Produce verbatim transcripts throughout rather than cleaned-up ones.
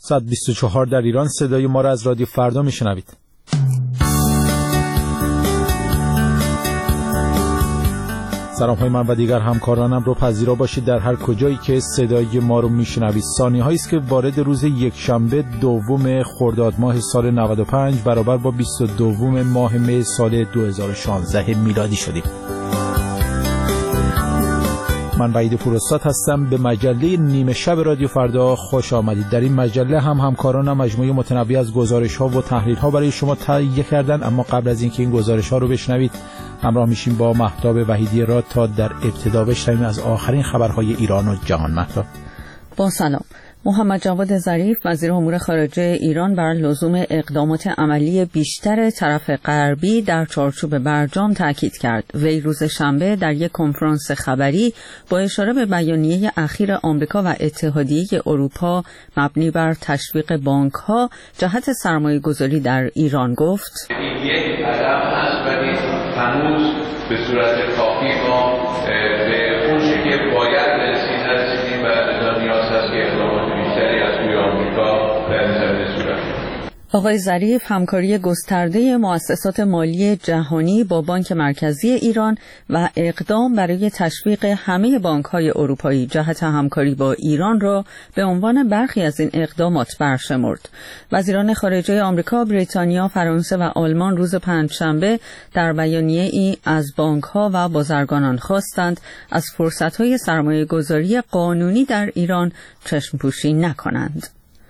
صد و بیست و چهار در ایران. صدای ما را از رادیو فردا میشنوید. سلام های من و دیگر همکارانم رو پذیرا باشید در هر کجایی که صدای ما رو میشنوید. ثانیه هایی است که وارد روز یک شنبه دوم خرداد ماه سال نود و پنج برابر با بیست و دو ماه می سال دو هزار و شانزده میلادی شدیم. من وحید پوراستاد هستم. به مجله نیمه شب رادیو فردا خوش آمدید. در این مجله هم همکارانم مجموعه متنوع از گزارش‌ها و تحلیل‌ها برای شما تهیه کردن، اما قبل از اینکه این گزارش‌ها رو بشنوید همراه میشیم با مهتاب وحیدی راد تا در ابتدا بشنویم از آخرین خبرهای ایران و جهان. مهتاب با سلام. محمد جواد ظریف وزیر امور خارجه ایران بر لزوم اقدامات عملی بیشتر طرف غربی در چارچوب برجام تاکید کرد. وی روز شنبه در یک کنفرانس خبری با اشاره به بیانیه اخیر آمریکا و اتحادیه اروپا مبنی بر تشویق بانک‌ها جهت سرمایه‌گذاری در ایران گفت: این یک قدم است ولی هنوز به صورت کافی ما به اونچه که باید برسیم نرسیدیم و لذا نیاز هست که اقدامات بیشتری از سوی آمریکا در این زمینه صورت بگیرد. آقای ظریف همکاری گسترده مؤسسات مالی جهانی با بانک مرکزی ایران و اقدام برای تشویق همه بانک‌های اروپایی جهت همکاری با ایران را به عنوان برخی از این اقدامات برشمرد. وزیران خارجه آمریکا، بریتانیا، فرانسه و آلمان روز پنجشنبه در بیانیه‌ای از بانک‌ها و بازرگانان خواستند از فرصت‌های سرمایه‌گذاری قانونی در ایران چشم‌پوشی نکنند.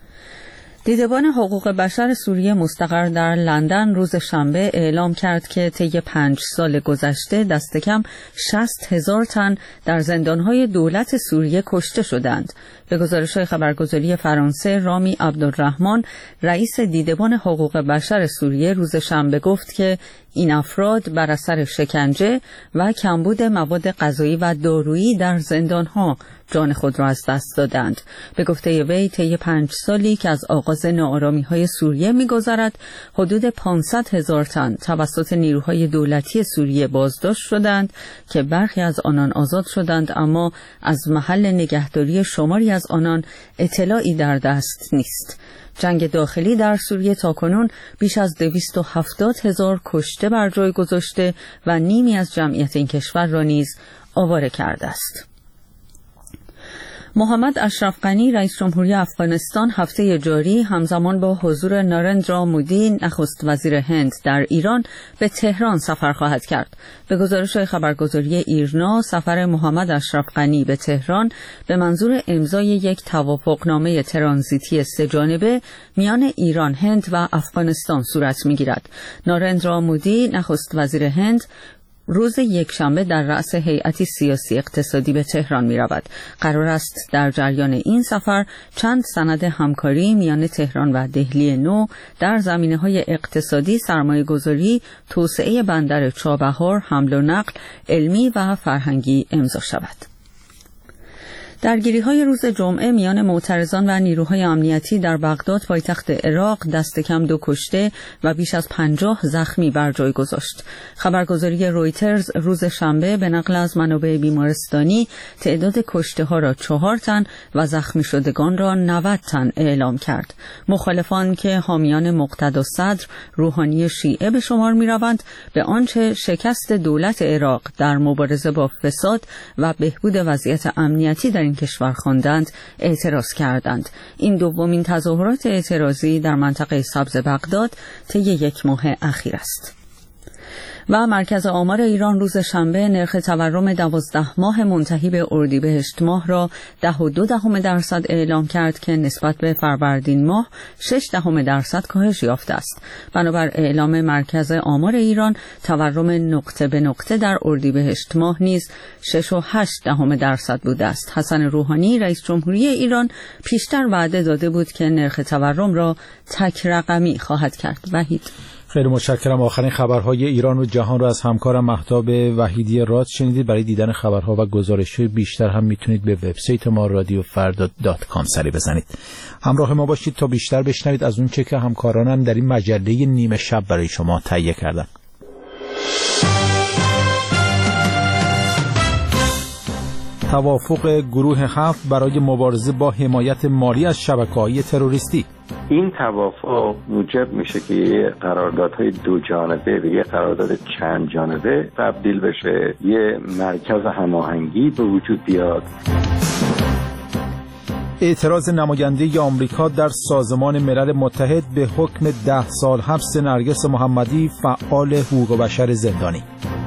دیدبان حقوق بشر سوریه مستقر در لندن روز شنبه اعلام کرد که طی پنج سال گذشته دست کم شصت هزار تن در زندانهای دولت سوریه کشته شدند. به گزارش‌های خبرگزاری فرانسه، رامی عبدالرحمن رئیس دیدبان حقوق بشر سوریه روز شنبه گفت که این افراد بر اثر شکنجه و کمبود مواد غذایی و دارویی در زندانها جان خود را از دست دادند. به گفته وی طی پنج سالی که از آغاز ناآرامی‌های سوریه می‌گذرد، حدود پانصد هزار تن توسط نیروهای دولتی سوریه بازداشت شدند که برخی از آنان آزاد شدند، اما از محل نگهداری شماری از آنان اطلاعی در دست نیست. جنگ داخلی در سوریه تاکنون بیش از دویست و هفتاد هزار کشته بر جای گذاشته و نیمی از جمعیت این کشور را نیز آواره کرده است. محمد اشرف غنی رئیس جمهوری افغانستان هفته جاری همزمان با حضور نارندرا مودی نخست وزیر هند در ایران به تهران سفر خواهد کرد. به گزارش خبرگزاری ایرنا سفر محمد اشرف غنی به تهران به منظور امضای یک توافقنامه ترانزیتی سه‌جانبه میان ایران، هند و افغانستان صورت می‌گیرد. نارندرا مودی نخست وزیر هند روز یک شنبه در رأس هیئتی سیاسی اقتصادی به تهران می رود. قرار است در جریان این سفر چند سند همکاری میان تهران و دهلی نو در زمینه‌های اقتصادی، سرمایه‌گذاری، توسعه بندر چابهار، حمل و نقل، علمی و فرهنگی امضا شود. درگیری‌های روز جمعه میان معترضان و نیروهای امنیتی در بغداد پایتخت عراق دست کم دو کشته و بیش از پنجاه زخمی بر جای گذاشت. خبرگزاری رویترز روز شنبه به نقل از منابع بیمارستانی تعداد کشته‌ها را چهار تن و زخمی شدگان را نود تن اعلام کرد. مخالفان که حامیان مقتدا صدر روحانی شیعه به شمار می‌روند، به آنچه شکست دولت عراق در مبارزه با فساد و بهبود وضعیت امنیتی در این کشور خواندند اعتراض کردند. این دومین تظاهرات اعتراضی در منطقه سبز بغداد طی یک ماه اخیر است. و مرکز آمار ایران روز شنبه نرخ تورم دوازده ماه منتهی به اردیبهشت ماه را ده و دو دهم درصد اعلام کرد که نسبت به فروردین ماه شش دهم درصد کاهش یافته است. بنابر اعلام مرکز آمار ایران تورم نقطه به نقطه در اردیبهشت ماه نیز شش و هشت دهم درصد بوده است. حسن روحانی رئیس جمهوری ایران پیشتر وعده داده بود که نرخ تورم را تک رقمی خواهد کرد. وحید خیلی متشکرم. آخرین خبرهای ایران و جهان رو از همکارم مهتاب وحیدی راد شنیدید. برای دیدن خبرها و گزارش‌های بیشتر هم میتونید به وبسایت ما رادیو فردا دات کام سری بزنید. همراه ما باشید تا بیشتر بشنوید از اون چه که همکارانم در این مجله نیمه شب برای شما تهیه کردن. توافق گروه هفت برای مبارزه با حمایت مالی از شبکه‌های تروریستی. این توافق موجب میشه که یه قراردادهای دو جانبه به یه قرارداد چند جانبه تبدیل بشه، یه مرکز هماهنگی به وجود بیاد. اعتراض نماینده آمریکا در سازمان ملل متحد به حکم ده سال حبس نرگس محمدی، فعال حقوق بشر زندانی.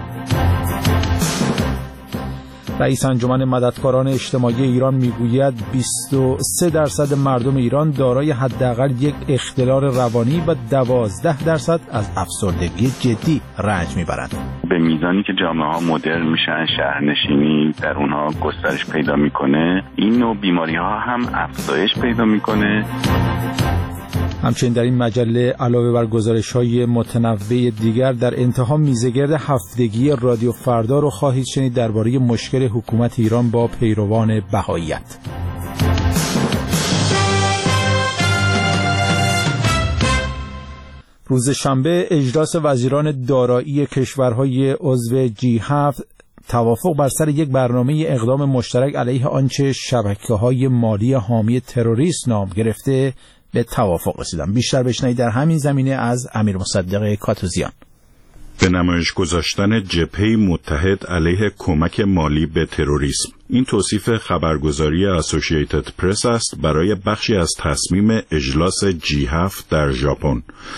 رئیس انجمن مددکاران اجتماعی ایران میگوید بیست و سه درصد مردم ایران دارای حداقل یک اختلال روانی و دوازده درصد از افسردگی جدی رنج میبرند. به میزانی که جامعه ها مدرن میشن، شهرنشینی در اونها گسترش پیدا میکنه، این نوع بیماری ها هم افزایش پیدا میکنه. همچنین در این مجله علاوه بر گزارش‌های متنوع دیگر در انتها میزگرد هفتگی رادیو فردا رو خواهید شنید درباره مشکل حکومت ایران با پیروان بهائیت. روز شنبه اجلاس وزیران دارایی کشورهای عضو جی هفت توافق بر سر یک برنامه اقدام مشترک علیه آنچه شبکه‌های مالی حامی تروریسم نام گرفته به توافق رسیدن. بیشتر بشنوید در همین زمینه از امیر مصدق کاتوزیان. به نمایش گذاشتن جبهه متحد علیه کمک مالی به تروریسم. این توصیف خبرگزاری اسوسییتد پرس است برای بخشی از تصمیم اجلاس جی هفت در ژاپن.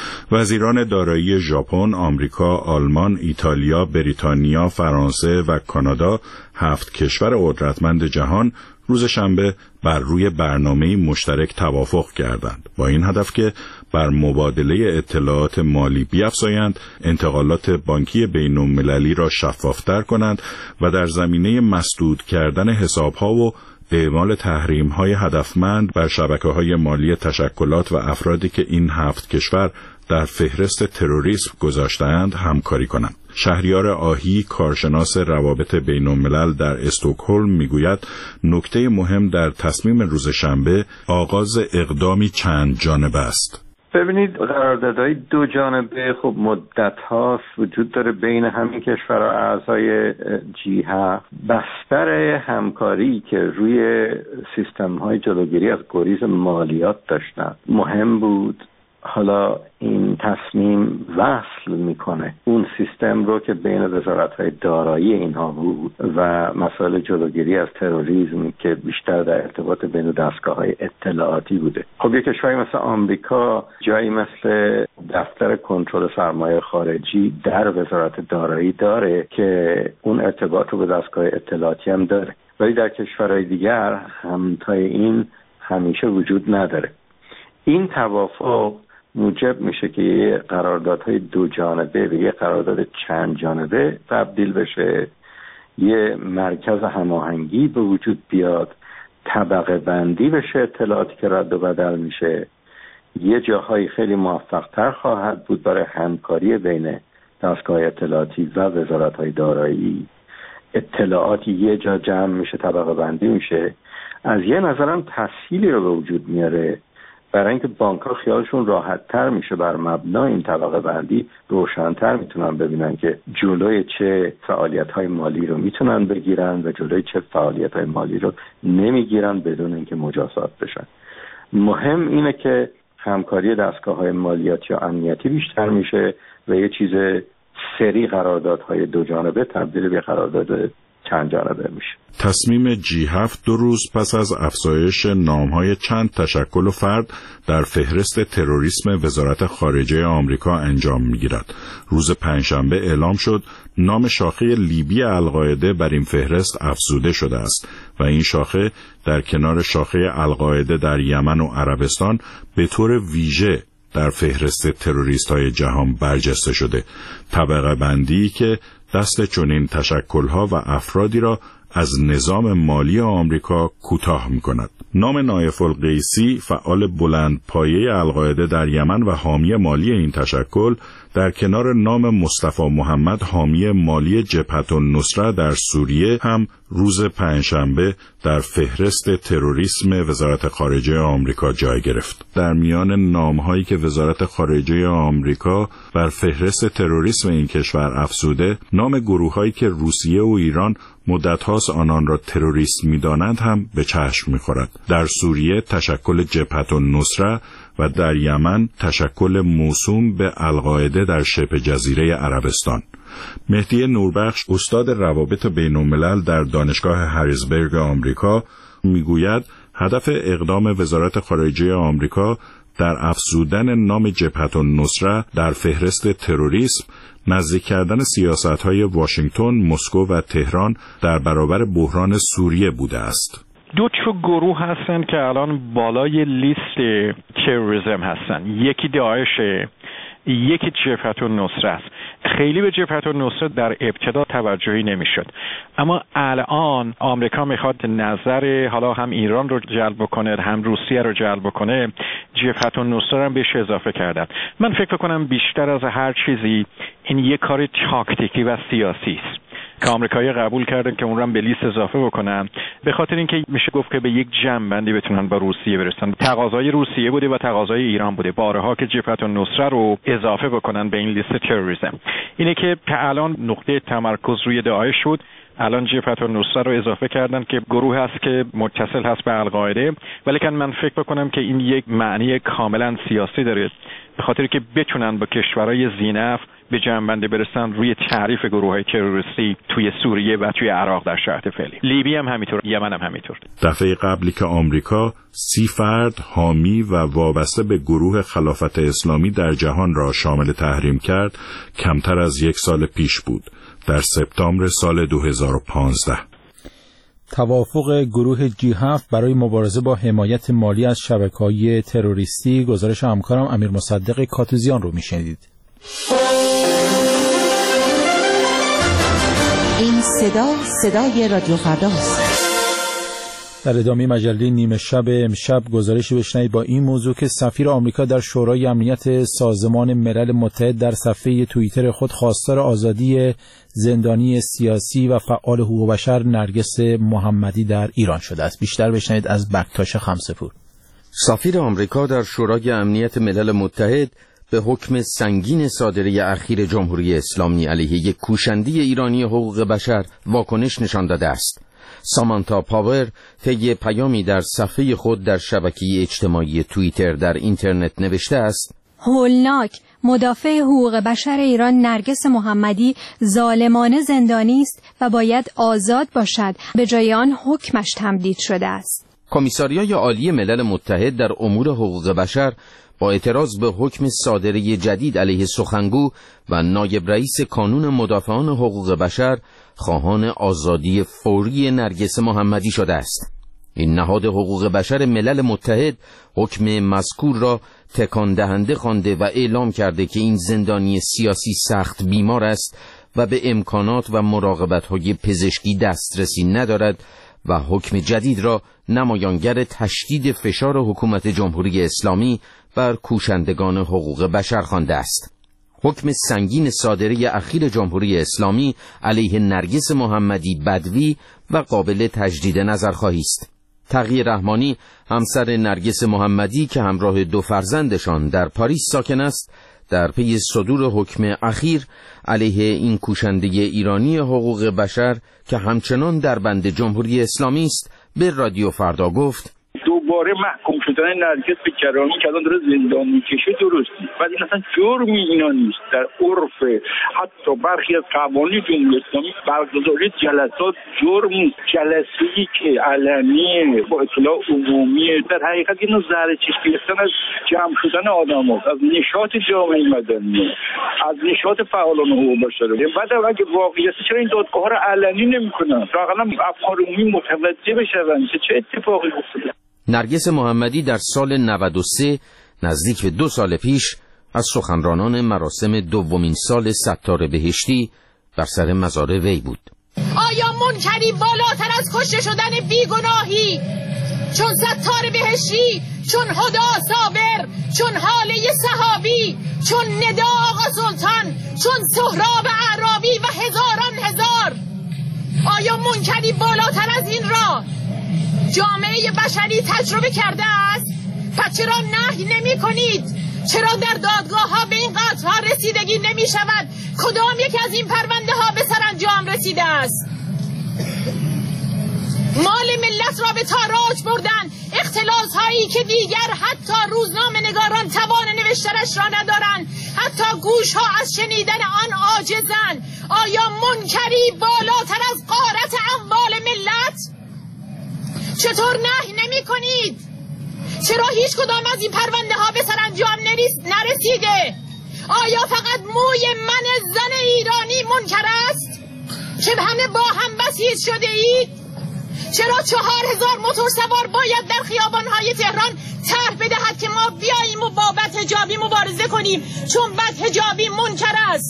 وزیران دارایی ژاپن، آمریکا، آلمان، ایتالیا، بریتانیا، فرانسه و کانادا، هفت کشور قدرتمند جهان، روز شنبه بر روی برنامه‌ای مشترک توافق کردند با این هدف که بر مبادله اطلاعات مالی بیفزایند، انتقالات بانکی بین‌المللی را شفاف‌تر کنند و در زمینه مسدود کردن حساب‌ها و اعمال تحریم‌های هدفمند بر شبکه‌های مالی تشکلات و افرادی که این هفت کشور در فهرست تروریسم گذاشته‌اند همکاری کنند. شهریار آهی، کارشناس روابط بین‌الملل در استکهلم میگوید نکته مهم در تصمیم روز شنبه آغاز اقدامی چند جانبه است. ببینید، قراردادهای دو جانبه خب مدت هاست وجود داره بین همین کشورها اعضای جی هفت. بستر همکاری که روی سیستم های جلوگیری از گریز مالیات داشتن مهم بود. حالا این تصمیم وصل میکنه اون سیستم رو که بین وزارت‌های دارایی اینها بود و مسائل جلوگیری از تروریسم که بیشتر در ارتباط بین دستگاه‌های اطلاعاتی بوده. خب یک کشوری مثل آمریکا جایی مثل دفتر کنترل سرمایه خارجی در وزارت دارایی داره که اون ارتباط رو به دستگاه اطلاعاتی هم داره، ولی در کشورهای دیگر همتای این همیشه وجود نداره. این توافق موجب میشه که یه قراردادهای دو جانبه به یه قرارداد چند جانبه تبدیل بشه، یه مرکز هماهنگی به وجود بیاد، طبقه بندی بشه اطلاعاتی که رد و بدل میشه، یه جاهایی خیلی موفق‌تر خواهد بود برای همکاری بین دستگاه اطلاعاتی و وزارت‌های دارایی. اطلاعاتی یه جا جمع میشه، طبقه بندی میشه، از یه نظرم تسهیلی رو به وجود میاره برای اینکه بانک‌ها خیالشون راحت‌تر میشه بر مبنای این طبقه بندی روشن‌تر میتونن ببینن که جلوی چه فعالیت‌های مالی رو میتونن بگیرن و جلوی چه فعالیت‌های مالی رو نمیگیرن بدون اینکه مجازات بشن. مهم اینه که همکاری دستگاه‌های مالیاتی یا امنیتی بیشتر میشه و یه چیز سری قراردادهای دو جانبه تبدیل به قرارداد چند جانبه میشه. تصمیم جی هفت دو روز پس از افزایش نام‌های چند تشکل و فرد در فهرست تروریسم وزارت خارجه آمریکا انجام می‌گیرد. روز پنجشنبه اعلام شد نام شاخه لیبی القاعده بر این فهرست افزوده شده است و این شاخه در کنار شاخه القاعده در یمن و عربستان به طور ویژه در فهرست تروریست‌های جهان برجسته شده. طبقه بندی که دست چنین تشکل‌ها و افرادی را از نظام مالی آمریکا کوتاه می‌کند. نام نایف القیسی، فعال بلند پایه القاعده در یمن و حامی مالی این تشکل، در کنار نام مصطفی محمد حامی مالی جبهة النصره در سوریه هم روز پنجشنبه در فهرست تروریسم وزارت خارجه آمریکا جای گرفت. در میان نام‌هایی که وزارت خارجه آمریکا بر فهرست تروریسم این کشور افزوده، نام گروه‌هایی که روسیه و ایران مدت‌هاست آنان را تروریست می‌دانند هم به چشم می‌خورد. در سوریه تشکل جبهة النصره و در یمن تشکل موسوم به القاعده در شبه جزیره عربستان. مهدی نوربخش استاد روابط بین‌الملل در دانشگاه هریزبرگ آمریکا میگوید هدف اقدام وزارت خارجه آمریکا در افزودن نام جبهة النصره در فهرست تروریسم نزدیک کردن سیاست‌های واشنگتن، مسکو و تهران در برابر بحران سوریه بوده است. دو تا گروه هستن که الان بالای لیست تروریسم هستن. یکی داعش، یکی جبهة النصره است. خیلی به جبهة النصره در ابتدا توجهی نمیشد، اما الان آمریکا میخواد نظر حالا هم ایران رو جلب کنه هم روسیه رو جلب کنه، جبهة النصره هم بهش اضافه کردن. من فکر کنم بیشتر از هر چیزی این یک کار تاکتیکی و سیاسی است که آمریکایی‌ها قبول کردن که اون رو هم به لیست اضافه بکنن، به خاطر اینکه میشه گفت که به یک جنبندی بتونن با روسیه برسن. تقاضای روسیه بوده و تقاضای ایران بوده بارها که جبهة النصره رو اضافه بکنن به این لیست تروریسم. اینه که الان نقطه تمرکز روی داعش شد، الان جبهة النصره رو اضافه کردن که گروه هست که متصل هست به القاعده، ولی که من فکر بکنم که این یک معنی کاملا سیاسی داره، به خاطر که بتونن با کشورهای ذی‌نفع به جنبنده برسن روی تعریف گروه‌های تروریستی توی سوریه و توی عراق در شرایط فعلی. لیبی هم همینطور، یمن هم همینطور. دفعه قبلی که آمریکا سی فرد حامی و وابسته به گروه خلافت اسلامی در جهان را شامل تحریم کرد، کمتر از یک سال پیش بود، در سپتامبر سال دو هزار و پانزده. توافق گروه جی هفت برای مبارزه با حمایت مالی از شبکه‌های تروریستی. گزارش همکارم امیر مصدق کاتوزیان رو میشنید. این صدا صدای رادیو فرداست. در ادامه مجله نیمه شب امشب گزارشی بشنوید با این موضوع که سفیر آمریکا در شورای امنیت سازمان ملل متحد در صفحه توییتر خود خواستار آزادی زندانی سیاسی و فعال حقوق بشر نرگس محمدی در ایران شده است. بیشتر بشنوید از بکتاش خمسه‌پور. سفیر آمریکا در شورای امنیت ملل متحد به حکم سنگین صادره اخیر جمهوری اسلامی علیه یک کوشنده ایرانی حقوق بشر واکنش نشان داده است. سامانتا پاور طی پیامی در صفحه خود در شبکه اجتماعی توییتر در اینترنت نوشته است: هولناک، مدافع حقوق بشر ایران نرگس محمدی ظالمانه زندانی است و باید آزاد باشد، به جای آن حکمش تمدید شده است. کمیساریای عالی ملل متحد در امور حقوق بشر با اعتراض به حکم صادره جدید علیه سخنگو و نایب رئیس کانون مدافعان حقوق بشر خواهان آزادی فوری نرگس محمدی شده است. این نهاد حقوق بشر ملل متحد حکم مذکور را تکان دهنده خوانده و اعلام کرده که این زندانی سیاسی سخت بیمار است و به امکانات و مراقبت‌های پزشکی دسترسی ندارد و حکم جدید را نمایانگر تشدید فشار حکومت جمهوری اسلامی بر کوشندگان حقوق بشر خوانده است. حکم سنگین صادره اخیر جمهوری اسلامی علیه نرگس محمدی بدوی و قابل تجدید نظرخواهی است. تقی رحمانی همسر نرگس محمدی که همراه دو فرزندشان در پاریس ساکن است، در پی صدور حکم اخیر علیه این کوشنده ایرانی حقوق بشر که همچنان در بند جمهوری اسلامی است به رادیو فردا گفت: دوباره محکوم شدن نرگس به جرامی که الان داره زندان میکشه درست نیست. بعد این اصلا جرمی اینا نیست. در عرف حتی برخی از قوانین جمهوری اسلامی برگزاری جلسات جرم نیست. جلسه‌ای که علنی با اطلاع عمومی در حقیقت اینو زهر چشم گرفتن از جمع شدن آدم‌هاست، از نشاط جامعه مدنی، از نشاط فعالان حقوق بشر. بعد اگه واقعیت چرا این دادگاه‌ها رو علنی نمی‌کنن؟ واقعا افکار عمومی متوجه بشن که چه اتفاقی افتاده. نرگس محمدی در سال نود و سه نزدیک به دو سال پیش از سخنرانان مراسم دومین سال ستار بهشتی بر سر مزار وی بود. آیا منکری بالاتر از کشته شدن بیگناهی چون ستار بهشتی، چون هدا صابر، چون حاله صحابی، چون ندا آقا سلطان، چون سهراب اعرابی و هزاران هزار، آیا منکری بالاتر از این را جامعه بشری تجربه کرده است؟ پس چرا نهی نمی کنید؟ چرا در دادگاه ها به این قطع ها رسیدگی نمی شود؟ کدام یک از این پرونده ها به سرانجام رسیده است؟ مال ملت را به تاراج بردن، اختلاس هایی که دیگر حتی روزنامه نگاران توان نوشتنش را ندارن، حتی گوش ها از شنیدن آن عاجزن. آیا منکری بالاتر از غارت اموال ملت؟ چطور نهی نمی کنید؟ چرا هیچ کدام از این پرونده ها به سرانجام نرسیده؟ آیا فقط موی من زن ایرانی منکر است که همه با هم بسیج شده اید؟ چرا چهار هزار موتور سوار باید در خیابان‌های تهران طرح بدهد که ما بیاییم و با بدحجابی مبارزه کنیم چون بدحجابی منکر است؟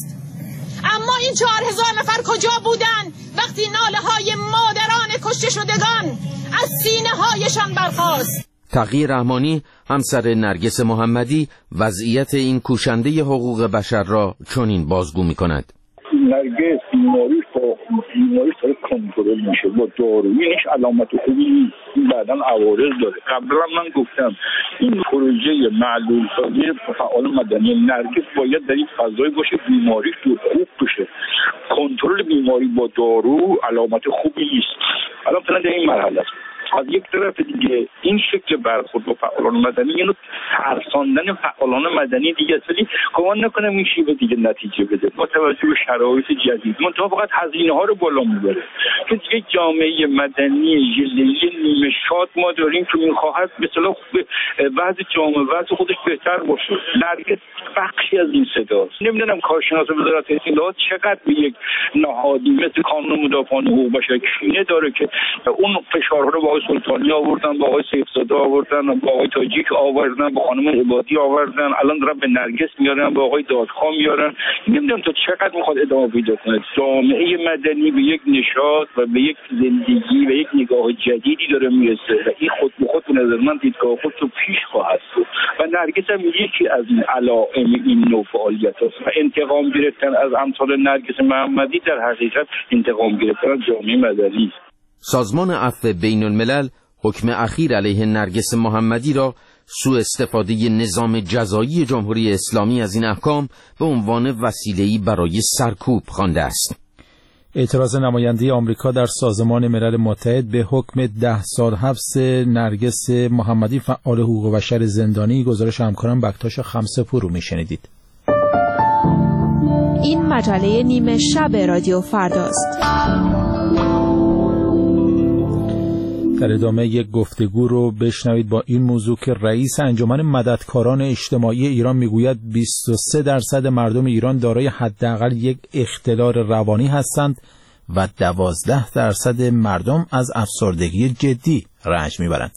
اما این چهار هزار نفر کجا بودن وقتی ناله های مادران کشته شدگان از سینه هایشان برخاست؟ تقی رحمانی همسر نرگس محمدی وضعیت این کوشنده حقوق بشر را چنین بازگو می‌کند. نرگس بیماری با بیماری سر کنترل میشه با دارویی، علامت خوبی نیست، بعداً عوارض داره. قبلا من گفتم این پروژه معلول سازی فعال مدنی نرگس باید در این فضای باشه بیماری خوب بشه. کنترل بیماری با دارو علامت خوبی نیست. الان فعلا در این مرحله است. از یک طرف دیگه این شکل برخورد با فعالان مدنی یعنی ترساندن فعالان مدنی دیگه اصلی گمان نکنم این شیوه دیگه نتیجه بده با توجه به شرایط جدید. منتها فقط هزینه ها رو بالا میبره. که یک جامعه مدنی ژله‌ای نیمه شاد ما داریم که میخواهد به اصطلاح وضع جامعه وضع خودش بهتر باشه. نرگس بخشی از این صداست. نمیدونم کارشناس وزارت اطلاعات چقدر به یک نهادی مثل کانون مدافعان حقوق بشر کینه داره که اون فشارها رو با آقای سلطانی آوردن، با آقای سیفزاده آوردن، با آقای تاجیک آوردن، با خانم عبادی آوردن، الان دارن به نرگس میارن، با آقای دادخواه میارن. نمیدونم تا چقدر میخواد ادامه پیدا کنه. جامعه مدنی به یک نشاط و به یک زندگی و یک نگاه جدیدی داره میرسه و این خود به خود به نظر من دیدگاه خود تو پیش خواهد بود و نرگس هم یکی از این علائم این نوع فعالیت است و انتقام گرفتن از امثال نرگس محمدی در حقیقت انتقام گرفتن از جامعه مدنی. سازمان عفو بین الملل حکم اخیر علیه نرگس محمدی را سوء استفاده نظام جزایی جمهوری اسلامی از این احکام به عنوان وسیله‌ای برای سرکوب خوانده است. اعتراض نماینده آمریکا در سازمان ملل متحد به حکم ده سال حبس نرگس محمدی فعال حقوق بشر زندانی. گزارش همکاران بکتاش خمسه‌پور رو میشنیدید. این مجله نیمه شب رادیو فرداست. در ادامه یک گفتگو رو بشنوید با این موضوع که رئیس انجمن مددکاران اجتماعی ایران میگوید بیست و سه درصد مردم ایران دارای حداقل یک اختلال روانی هستند و دوازده درصد مردم از افسردگی جدی رنج میبرند.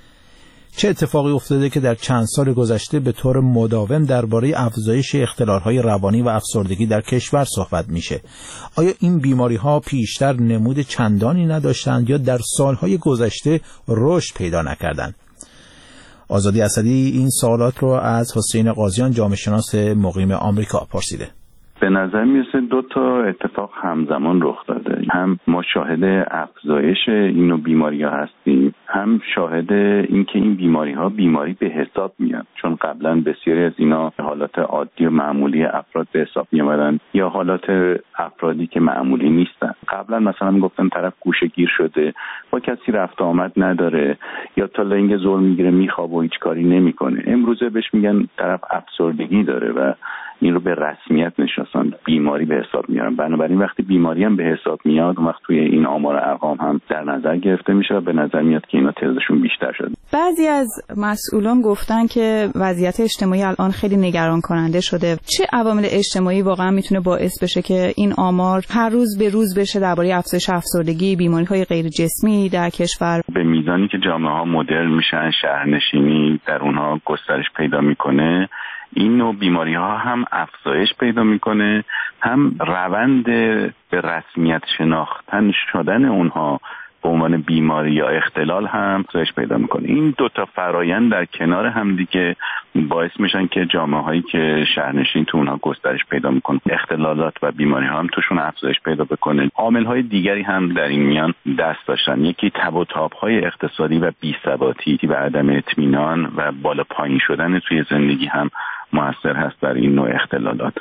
چه اتفاقی افتاده که در چند سال گذشته به طور مداوم درباره افزایش اختلال‌های روانی و افسردگی در کشور صحبت میشه؟ آیا این بیماری‌ها پیشتر نمود چندانی نداشتند یا در سال‌های گذشته رشد پیدا نکردند؟ آزادی اسدی این سوالات رو از حسین قاضیان جامعه شناس مقیم آمریکا پرسیده. به نظر میرسه دو تا اتفاق همزمان رخ داده. هم ما شاهد افزایش این نوع بیماری ها هستیم، هم شاهد این که این بیماری ها بیماری به حساب میاد، چون قبلا بسیاری از اینا حالات عادی و معمولی افراد به حساب میامدن یا حالات افرادی که معمولی نیستن. قبلا مثلا میگفتن طرف گوشه گیر شده، با کسی رفت آمد نداره یا تا لنگ زور میگیره میخوابه و هیچ کاری نمیکنه. امروزه بهش میگن طرف افسردگی داره و این رو به رسمیت نشناسن، بیماری به حساب میارن. بنابراین وقتی بیماری هم به حساب میاد اون وقت توی این آمار ارقام هم در نظر گرفته میشه و به نظر میاد که اینا تعدادشون بیشتر شده. بعضی از مسئولان گفتن که وضعیت اجتماعی الان خیلی نگران کننده شده. چه عوامل اجتماعی واقعا میتونه باعث بشه که این آمار هر روز به روز بشه درباره افزایش افسردگی، بیماری‌های غیر جسمی در کشور؟ به میزانی که جامعه ها مدرن میشن، شهرنشینی در اونها گسترش پیدا میکنه، این نوع بیماری ها هم افزایش پیدا میکنه، هم روند به رسمیت شناختن شدن اونها به عنوان بیماری یا اختلال هم افزایش پیدا میکنه. این دو تا فرایند در کنار هم دیگه باعث میشن که جامعه هایی که شهرنشین تو اونها گسترش پیدا میکنه، اختلالات و بیماری ها هم توشون افزایش پیدا بکنه. عامل های دیگری هم در این میان دست داشتن. یکی تب و تاب های اقتصادی و بی‌ثباتی و عدم اطمینان و بالا پایین شدن توی زندگی هم موثر هست در این نوع اختلالات.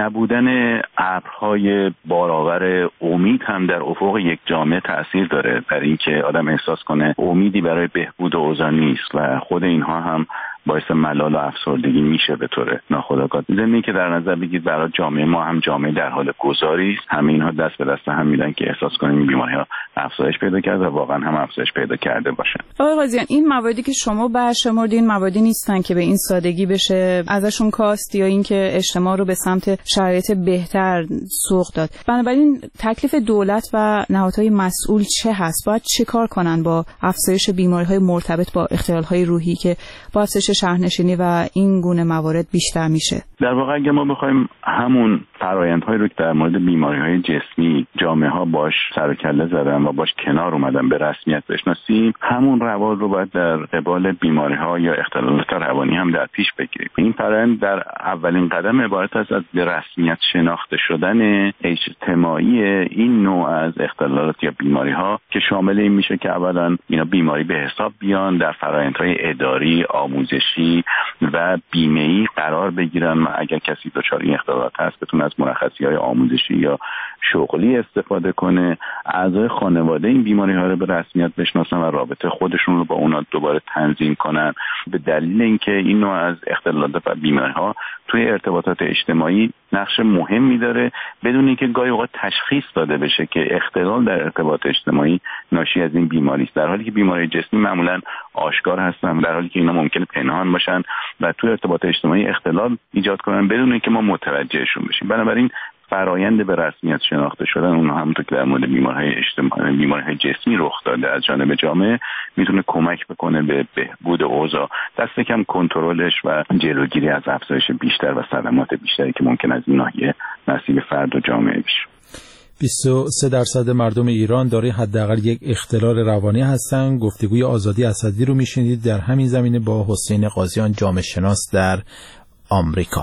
نبودن ابرهای بارآور امید هم در افق یک جامعه تأثیر داره در اینکه آدم احساس کنه امیدی برای بهبود اوضاع نیست و خود اینها هم باعث ملال و افسردگی میشه به طور ناخودآگاه. ضمن که در نظر بگیرید برای جامعه ما هم جامعه در حال گذاری است، همه اینها دست به دست هم میدن که احساس کنیم این بیماری‌ها افزایش پیدا کرده و واقعا هم افزایش پیدا کرده باشن. آقای قاضیان، این مواردی که شما برشمردین مواردی نیستن که به این سادگی بشه ازشون کاست یا اینکه اجتماع رو به سمت شرایط بهتر سوق داد. بنابراین تکلیف دولت و نهادهای مسئول چه هست؟ باید چه کار کنن با افزایش بیماری‌های مرتبط با اختلال‌های روحی که با افزایش شهرنشینی و این گونه موارد بیشتر میشه؟ در واقع اگه ما بخوایم همون فرآیندهایی رو که در مورد بیماری‌های جسمی جامعه‌ها باش سر و کله زدن و باش کنار اومدن به رسمیت بشناسیم، همون روال رو باید در قبال بیماری‌ها یا اختلالات روانی هم در پیش بگیریم. این فرآیند در اولین قدم عبارت است از به رسمیت شناخته شدن اجتماعی این نوع از اختلالات یا بیماری‌ها که شامل این میشه که اولا اینا بیماری به حساب بیان، در فرآیندهای اداری، آموزشی و بیمه‌ای قرار بگیرن و اگر کسی دچار این اختلالات هست بتونه از مرخصی‌های آموزشی یا شغلی استفاده کنه. اعضای خانواده این بیماری‌ها رو به رسمیت بشناسن و رابطه خودشون رو با اونا دوباره تنظیم کنن، به دلیل اینکه این نوع از اختلالات و بیماری‌ها توی ارتباطات اجتماعی نقش مهمی داره بدون اینکه گاهی اوقات تشخیص داده بشه که اختلال در ارتباط اجتماعی ناشی از این بیماری است، در حالی که بیماری جسمی معمولاً آشکار هستن، در حالی که اینا ممکنه پنهان باشن و توی ارتباط اجتماعی اختلال ایجاد کنن بدون اینکه ما متوجهشون بشیم. بنابراین فرآیند به رسمیت شناخته شدن اونها همونطور که در مورد بیماری‌های اجتماعی، بیماری‌های جسمی رخ داده از جانب جامعه میتونه کمک بکنه به بهبود اوضاع، دست کم کنترلش و جلوگیری از افزایش بیشتر و صدمات بیشتری که ممکن از این ناحیه نصیب فرد و جامعه بشه. بیست و سه درصد مردم ایران دارای حداقل یک اختلال روانی هستند. گفتگوی آزادی اسدی رو میشنید در همین زمینه با حسین قاضیان، جامعه شناس در آمریکا.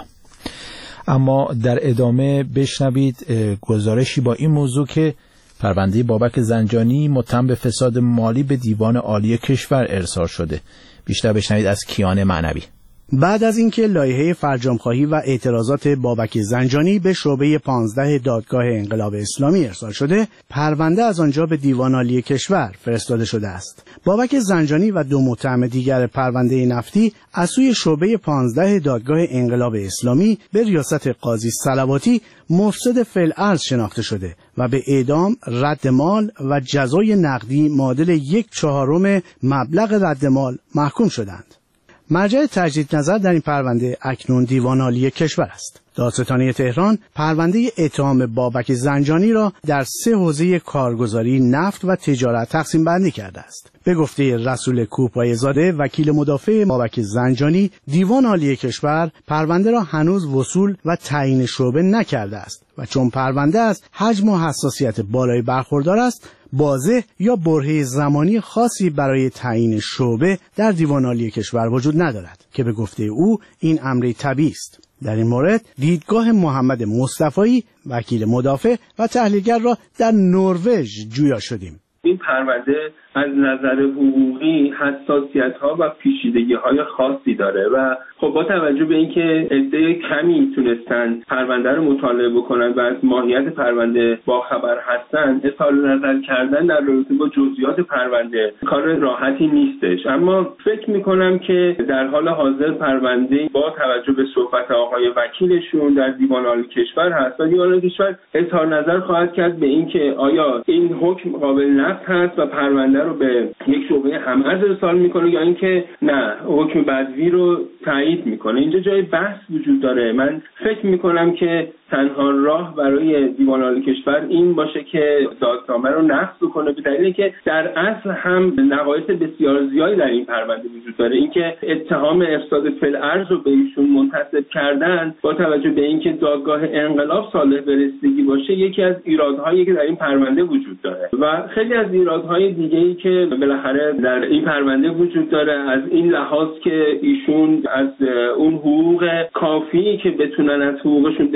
اما در ادامه بشنوید گزارشی با این موضوع که پرونده بابک زنجانی متهم به فساد مالی به دیوان عالی کشور ارسال شده. بیشتر بشنوید از کیان معنوی. بعد از اینکه لایحه فرجام‌خواهی و اعتراضات بابک زنجانی به شعبه پانزده دادگاه انقلاب اسلامی ارسال شده، پرونده از آنجا به دیوان عالی کشور فرستاده شده است. بابک زنجانی و دو متهم دیگر پرونده نفتی از سوی شعبه پانزده دادگاه انقلاب اسلامی به ریاست قاضی صلواتی مفسد فی‌الارض شناخته شده و به اعدام، رد مال و جزای نقدی معادل یک چهارم مبلغ رد مال محکوم شدند. مرجع تجدید نظر در این پرونده اکنون دیوان عالی کشور است. دادستانی تهران پرونده اتهام بابک زنجانی را در سه حوزه کارگزاری، نفت و تجارت تقسیم بندی کرده است. به گفته رسول کوپایه‌زاده، وکیل مدافع بابک زنجانی، دیوان عالی کشور پرونده را هنوز وصول و تعیین شعبه نکرده است و چون پرونده از حجم و حساسیت بالای برخوردار است، بازه یا برهه زمانی خاصی برای تعیین شعبه در دیوان عالی کشور وجود ندارد که به گفته او این امری طبیعی است. در این مورد دیدگاه محمد مصطفی، وکیل مدافع و تحلیلگر را در نروژ جویا شدیم. این پرونده از نظر حقوقی حساسیت‌ها و پیچیدگی‌های خاصی داره و خب با توجه به اینکه عده کمی تونستن پرونده رو مطالعه بکنن و از ماهیت پرونده باخبر هستن، اظهار نظر کردن در رابطه با جزئیات پرونده کار راحتی نیستش. اما فکر می‌کنم که در حال حاضر پرونده با توجه به صحبت آقای وکیلشون در دیوان عالی کشور هست و دیوان عالی کشور اظهار نظر خواهد کرد به اینکه آیا این حکم قابل نقض هست و پرونده رو به یک شعبه هم‌ارز ارسال میکنه یا اینکه نه حکم بدوی رو تایید میکنه. اینجا جای بحث وجود داره. من فکر میکنم که تنها راه برای دیوان عالی کشور این باشه که دادنامه رو نقض کنه، به دلیلی که در اصل هم نقایص بسیار زیادی در این پرونده وجود داره. اینکه اتهام افساد فی‌الارض رو به ایشون منتسب کردن با توجه به اینکه دادگاه انقلاب صالح به رسیدگی باشه یکی از ایرادهایی که در این پرونده وجود داره و خیلی از ایرادهای دیگه‌ای که بالاخره در این پرونده وجود داره از این لحاظ که ایشون از اون حقوق کافی که بتونن از حقوقشون دفاع بکنن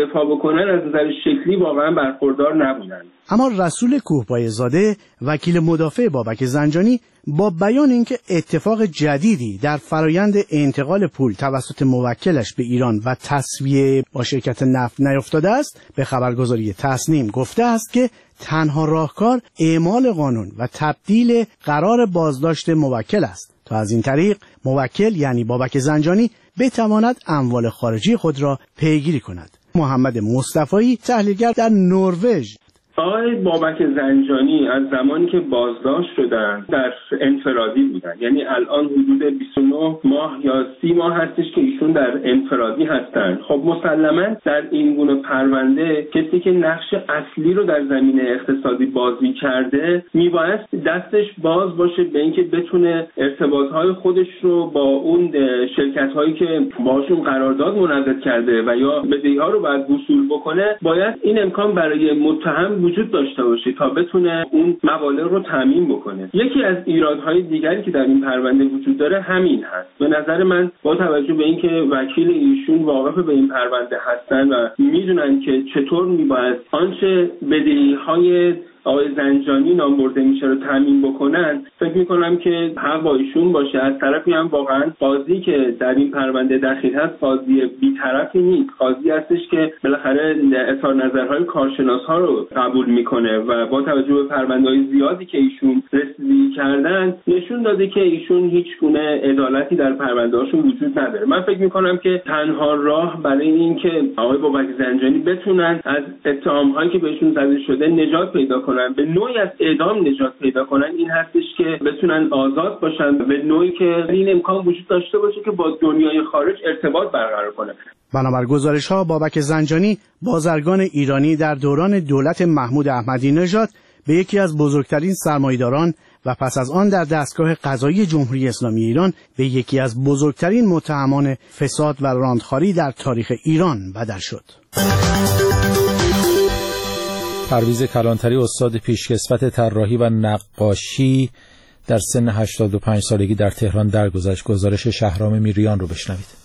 بکنن از نظر شکلی واقعا برخوردار نبودن. اما رسول کوهپایه‌زاده وکیل مدافع بابک زنجانی با بیان اینکه اتفاق جدیدی در فرایند انتقال پول توسط موکلش به ایران و تسویه با شرکت نفت نیفتاده است، به خبرگزاری تصنیم گفته است که تنها راهکار اعمال قانون و تبدیل قرار بازداشت موکل است تا از این طریق موکل یعنی بابک زنجانی بتواند اموال خارجی خود را پیگیری کند. محمد مصطفی تحلیلگر در نروژ: آقای بابک زنجانی از زمانی که بازداشت شدن در انفرادی بودن، یعنی الان حدود بیست و نه ماه یا سی ماه هستش که ایشون در انفرادی هستن. خب مسلماً در این گونه پرونده کسی که نقش اصلی رو در زمینه اقتصادی بازی کرده میبایست دستش باز باشه به اینکه بتونه ارتباطهای خودش رو با اون شرکت هایی که باشون قرارداد منعقد کرده و یا بدهی ها رو باید وصول بکنه، باید این امکان برای متهم وجود داشته باشه تا بتونه اون مبالغ رو تامین بکنه. یکی از ایرادهای دیگری که در این پرونده وجود داره همین هست. به نظر من با توجه به اینکه وکیل ایشون واقف به این پرونده هستن و میدونن که چطور میباید آنچه بدهی‌های آقای زنجانی نام برده میشه رو تامین بکنن، فکر میکنم که حق با ایشون باشه. از طرفی هم واقعا قاضی که در این پرونده دخیل هست قاضی بی‌طرفی نیست، قاضی هستش که بالاخره اظهار نظرهای کارشناس‌ها رو قبول میکنه و با توجه به پرونده‌های زیادی که ایشون رسیدگی کردن نشون داده که ایشون هیچ گونه عدالتی در پرونده‌هاشون وجود نداره. من فکر میکنم که تنها راه برای این که آقای بابک زنجانی بتونن از اتهام‌هایی که بهشون زده شده نجات پیدا کنن، به نوعی از اعدام نجات پیدا کنن، این هستش که بتونن آزاد باشن، به نوعی که این امکان وجود داشته باشه که با دنیای خارج ارتباط برقرار کنه. بنابر گزارش‌ها بابک زنجانی بازرگان ایرانی در دوران دولت محمود احمدی نژاد به یکی از بزرگترین سرمایه‌داران و پس از آن در دستگاه قضایی جمهوری اسلامی ایران به یکی از بزرگترین متهمان فساد و راندخواری در تاریخ ایران بدل شد. پرویز کلانتری استاد پیشکسوت طراحی و نقاشی در سن هشتاد و پنج سالگی در تهران درگذشت. گزارش شهرام میریان رو بشنوید.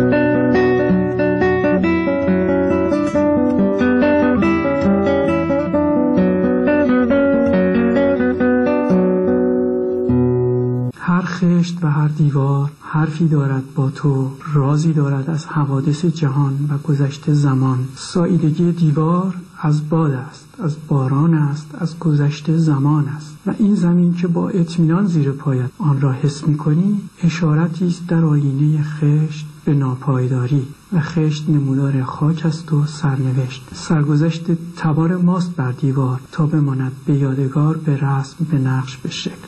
هر خشت و هر دیوار حرفی دارد با تو، رازی دارد از حوادث جهان و گذشته زمان. ساییدگی دیوار از باد است، از باران است، از گذشته زمان است و این زمین که با اطمینان زیر پایت آن را حس می‌کنی اشارتی است در آینه خشت به ناپایداری و خشت نمودار خاک است و سرنوشت. سرگذشت تبار ماست بر دیوار تا بماند به یادگار، به رسم، به نقش، به شکل.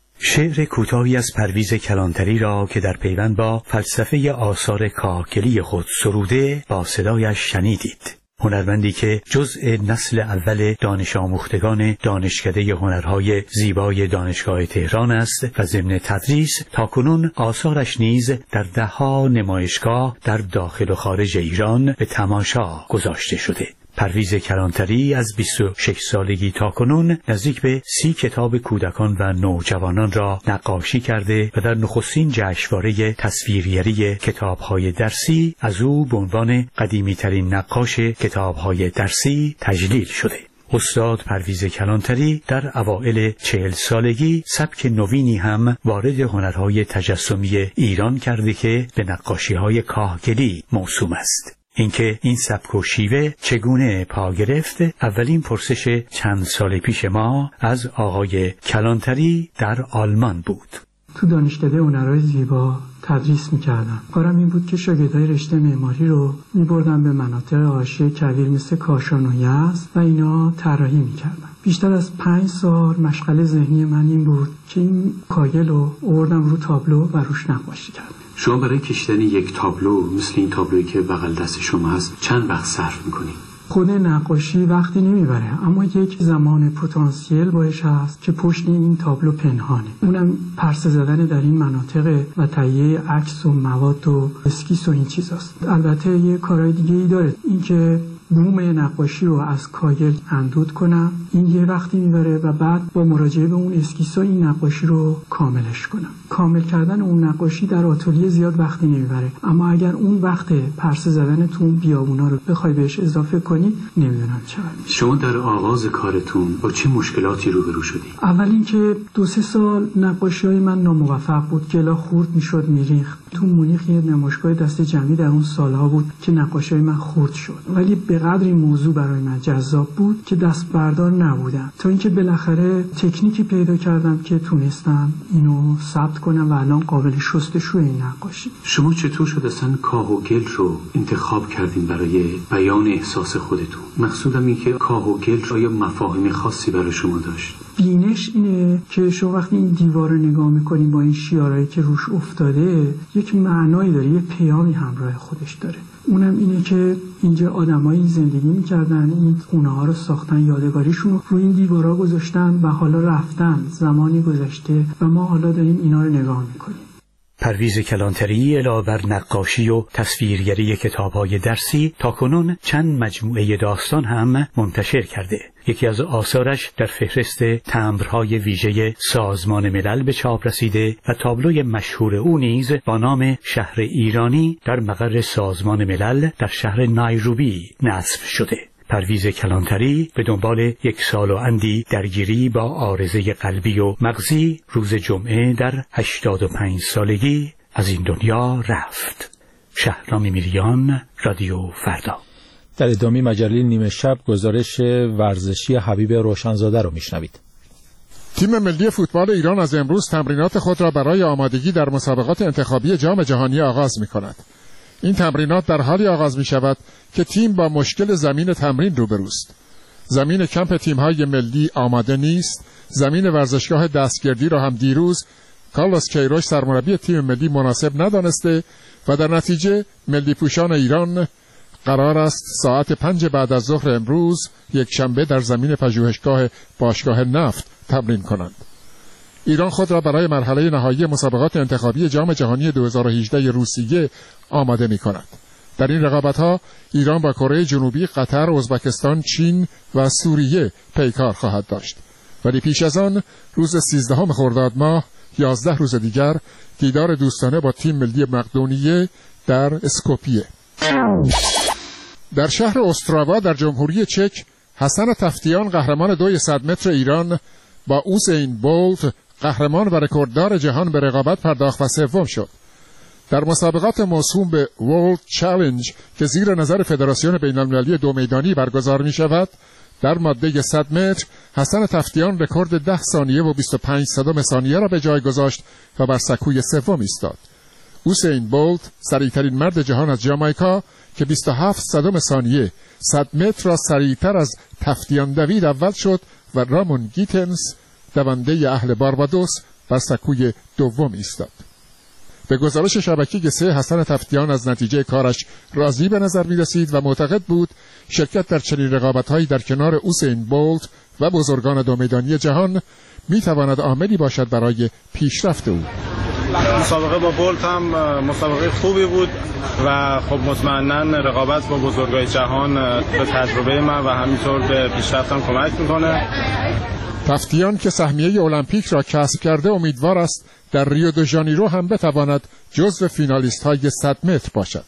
شعر کوتاهی از پرویز کلانتری را که در پیوند با فلسفه آثار کاهگلی خود سروده با صدایش شنیدید. هنرمندی که جزء نسل اول دانش آموختگان دانشکده هنرهای زیبای دانشگاه تهران است و ضمن تدریس تاکنون آثارش نیز در ده‌ها نمایشگاه در داخل و خارج ایران به تماشا گذاشته شده. پرویز کلانتری از بیست و شش سالگی تاکنون نزدیک به سی کتاب کودکان و نوجوانان را نقاشی کرده و در نخستین جشنواره تصویریری کتاب‌های درسی از او به عنوان قدیمی‌ترین نقاش کتاب‌های درسی تجلیل شده. استاد پرویز کلانتری در اوائل چهل سالگی سبک نوینی هم وارد هنرهای تجسمی ایران کرده که به نقاشی‌های کاهگلی موسوم است. اینکه این سبک و شیوه چگونه پا گرفت اولین پرسش چند سال پیش ما از آقای کلانتری در آلمان بود. تو دانشکده هنرهای زیبا تدریس می‌کردم. کارم این بود که شاگردای رشته معماری رو می‌بردم به مناطق حاشیه کویر مثل کاشان و یزد و اینا طراحی می‌کردم. بیشتر از پنج سال مشغله ذهنی من این بود که این کاگل رو آوردم رو تابلو و روش نقاشی کردم. شما برای کشیدن یک تابلو مثل این تابلویی که بغل دست شما هست چند وقت صرف می‌کنید؟ خود نقاشی وقتی نمیبره، اما یک زمان پتانسیل باش هست که پشت این تابلو پنهانه. اونم پرسه زدن در این مناطق و تهیه عکس و مواد و اسکیس و این چیزاست. البته یه کارهای دیگه ای داره، این که بوم نقاشی رو از کاگل اندود کنم. این یه وقتی میبره و بعد با مراجعه به اون اسکیس‌ها این نقاشی رو کاملش کنم. کامل کردن اون نقاشی در آتلیه زیاد وقتی نمیبره، اما اگر اون وقت پرسه زدن تو اون بیابونا رو بخوای بهش اضافه کنی نمیدونم چه. شما در آغاز کارتون با چه مشکلاتی روبرو شدید؟ اول اینکه دو سه سال نقاشی‌های من ناموفق بود، گلا خورد میشد میریخت. تو مونیخ یه نمایشگاه دست جمعی در اون سالها بود که نقاشی‌های من خورد شد، ولی به قدر این موضوع برای من جذاب بود که دست بردار نبودم، تا اینکه بالاخره تکنیکی پیدا کردم که تونستم اینو ثبت کنم و الان قابل شستشوی این نقاشی. شما چطور شد اصلا کاه و گل رو انتخاب کردین برای بیان احساس خودتون؟ مقصودم این که کاه و گل آیا مفاهیم خاصی برای شما داشت؟ بینش اینه که شما وقتی این دیوار رو نگاه میکنین با این شیارهایی که روش افتاده، یک معنایی داره، یک پیامی همراه خودش داره. اونم اینه که اینجا آدمایی زندگی میکردن، این خونه ها رو ساختن، یادگاریشون رو این دیوارا گذاشتن و حالا رفتن، زمانی گذشته و ما حالا داریم اینا رو نگاه میکنیم. پرویز کلانتری علاوه بر نقاشی و تصویرگری کتاب‌های درسی تاکنون چند مجموعه داستان هم منتشر کرده. یکی از آثارش در فهرست تمبرهای ویژه سازمان ملل به چاپ رسیده و تابلوی مشهور او نیز با نام شهر ایرانی در مقر سازمان ملل در شهر نایروبی نصب شده. پرویز کلانتری به دنبال یک سال و اندی درگیری با عارضه قلبی و مغزی روز جمعه در هشتاد و پنج سالگی از این دنیا رفت. شهرام میریان، رادیو فردا. در ادامه مجله نیمه شب گزارش ورزشی حبیب روشنزاده رو میشنوید. تیم ملی فوتبال ایران از امروز تمرینات خود را برای آمادگی در مسابقات انتخابی جام جهانی آغاز می‌کند. این تمرینات در حالی آغاز می شود که تیم با مشکل زمین تمرین روبروست. زمین کمپ تیم‌های ملی آماده نیست. زمین ورزشگاه دستگردی را هم دیروز کارلوس کیروش سرمربی تیم ملی مناسب ندانسته و در نتیجه ملی پوشان ایران قرار است ساعت پنج بعد از ظهر امروز یک شنبه در زمین پژوهشگاه باشگاه نفت تمرین کنند. ایران خود را برای مرحله نهایی مسابقات انتخابی جام جهانی دو هزار و هجده روسیه آماده می کند. در این رقابت‌ها ایران با کره جنوبی، قطر، ازبکستان، چین و سوریه پیکار خواهد داشت. ولی پیش از آن روز سیزدهم خرداد ماه، یازده روز دیگر، دیدار دوستانه با تیم ملی مقدونیه در اسکوپیه. در شهر استراوا در جمهوری چک، حسن تفتیان قهرمان دوی صد متر ایران با اوسین بولت قهرمان و رکورددار جهان به رقابت پرداخت و سوم شد. در مسابقات موسوم به ورلد چالنج که زیر نظر فدراسیون بین‌المللی دو میدانی برگزار می شود، در ماده صد متر حسن تفتیان رکورد ده ثانیه و بیست و پنج صدم ثانیه را به جای گذاشت و بر سکوی سوم ایستاد. اوسین بولت سریعترین مرد جهان از جامائیکا که بیست و هفت صدم ثانیه صد متر را سریعتر از تفتیان دوید اول شد و رامون گیتنز دونده اهل باربادوس بر سکوی دوم ایستاد. به گزارش شبکه سه، حسن تفتیان از نتیجه کارش راضی به نظر می رسید و معتقد بود شرکت در چنین رقابت‌هایی در کنار اوسین بولت و بزرگان دو میدانی جهان می تواند عاملی باشد برای پیشرفت او. مسابقه با بولت هم مسابقه خوبی بود و خب مطمئناً رقابت با بزرگای جهان به تجربه من و همینطور به پیشرفتم کمک میکنه. تفتیان که سهمیه المپیک را کسب کرده امیدوار است در ریو دو ژانیرو هم بتواند جزو فینالیست های صد متر باشد.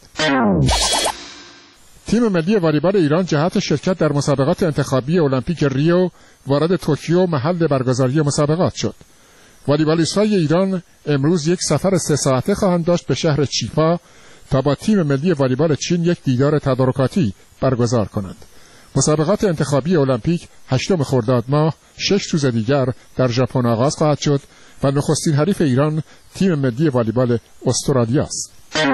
تیم ملی والیبال ایران جهت شرکت در مسابقات انتخابی المپیک ریو وارد توکیو محل برگزاری مسابقات شد. والیبالیست‌های ایران امروز یک سفر سه ساعته خواهند داشت به شهر چیپا تا با تیم ملی والیبال چین یک دیدار تدارکاتی برگزار کنند. مسابقات انتخابی المپیک هشتم خرداد ماه شش روز دیگر در ژاپن آغاز خواهد شد و نخستین حریف ایران تیم ملی والیبال استرالیا است.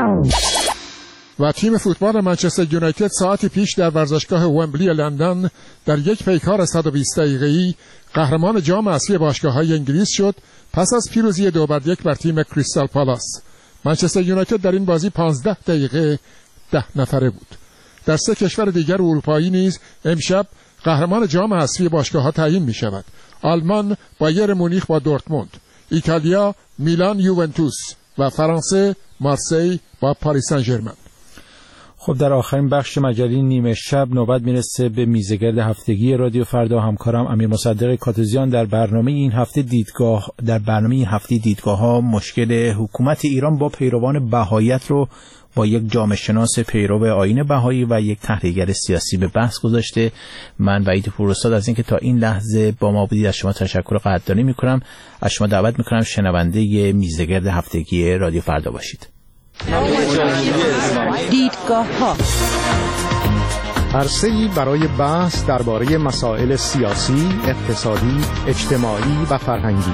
و تیم فوتبال منچستر یونایتد ساعتی پیش در ورزشگاه ومبلی لندن در یک پیکار صد و بیست دقیقه‌ای قهرمان جام اصلی باشگاه‌های انگلیس شد پس از پیروزی دو بر یک بر تیم کریستال پالاس. منچستر یونایتد در این بازی پانزده دقیقه ده نفره بود. در سه کشور دیگر اروپایی نیز امشب قهرمان جام اصلی باشگاه‌ها تعیین می‌شود. آلمان بایر مونیخ با دورتموند، ایتالیا میلان یوونتوس و فرانسه مارسی با پاریس سن ژرمن. خب در آخرین بخش مجله نیمه شب نوبت میرسه به میزگرد هفتگی رادیو فردا. همکارم امیر مصدق کاتوزیان در برنامه این هفته دیدگاه در برنامه این هفته دیدگاه ها مشکل حکومت ایران با پیروان بهاییت رو با یک جامعه شناس پیرو آیین بهایی و یک تحلیلگر سیاسی به بحث گذاشته. من وحید پوراستاد از اینکه تا این لحظه با ما بودید از شما تشکر قدردانی میکنم. از شما دعوت میکنم شنونده میزگرد هفتگی رادیو فردا باشید. دیدگاه ها عرصه‌ای برای بحث درباره مسائل سیاسی، اقتصادی، اجتماعی و فرهنگی.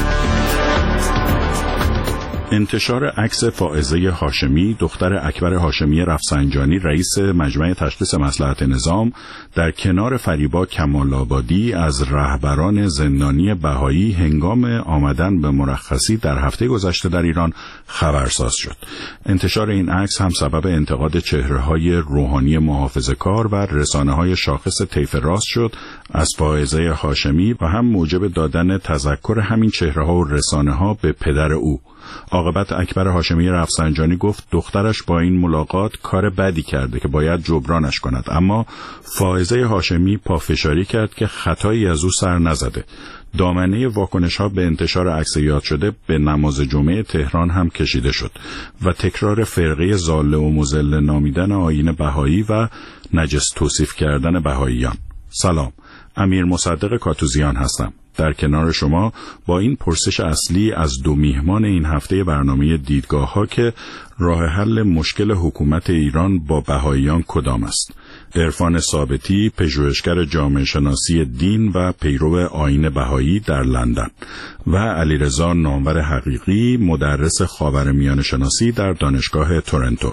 انتشار عکس فائزه هاشمی، دختر اکبر هاشمی رفسنجانی، رئیس مجمع تشخیص مصلحت نظام، در کنار فریبا کمال‌آبادی از رهبران زندانی بهایی هنگام آمدن به مرخصی در هفته گذشته در ایران خبرساز شد. انتشار این عکس هم سبب انتقاد چهره‌های روحانی محافظه‌کار و رسانه‌های شاخص طیف راست شد از فائزه هاشمی و هم موجب دادن تذکر همین چهره‌ها و رسانه‌ها به پدر او. عاقبت اکبر هاشمی رفسنجانی گفت دخترش با این ملاقات کار بدی کرده که باید جبرانش کند، اما فائزه هاشمی پافشاری کرد که خطایی از او سر نزده. دامنه واکنش‌ها به انتشار عکس یاد شده به نماز جمعه تهران هم کشیده شد و تکرار فرقه ضاله و مضل نامیدن آیین بهایی و نجس توصیف کردن بهاییان. سلام، امیر مصدق کاتوزیان هستم. در کنار شما با این پرسش اصلی از دو میهمان این هفته برنامه دیدگاه ها که راه حل مشکل حکومت ایران با بهاییان کدام است. عرفان ثابتی، پژوهشگر جامعه شناسی دین و پیرو آیین بهایی در لندن و علیرضا نامور حقیقی، مدرس خاورمیانه شناسی در دانشگاه تورنتو.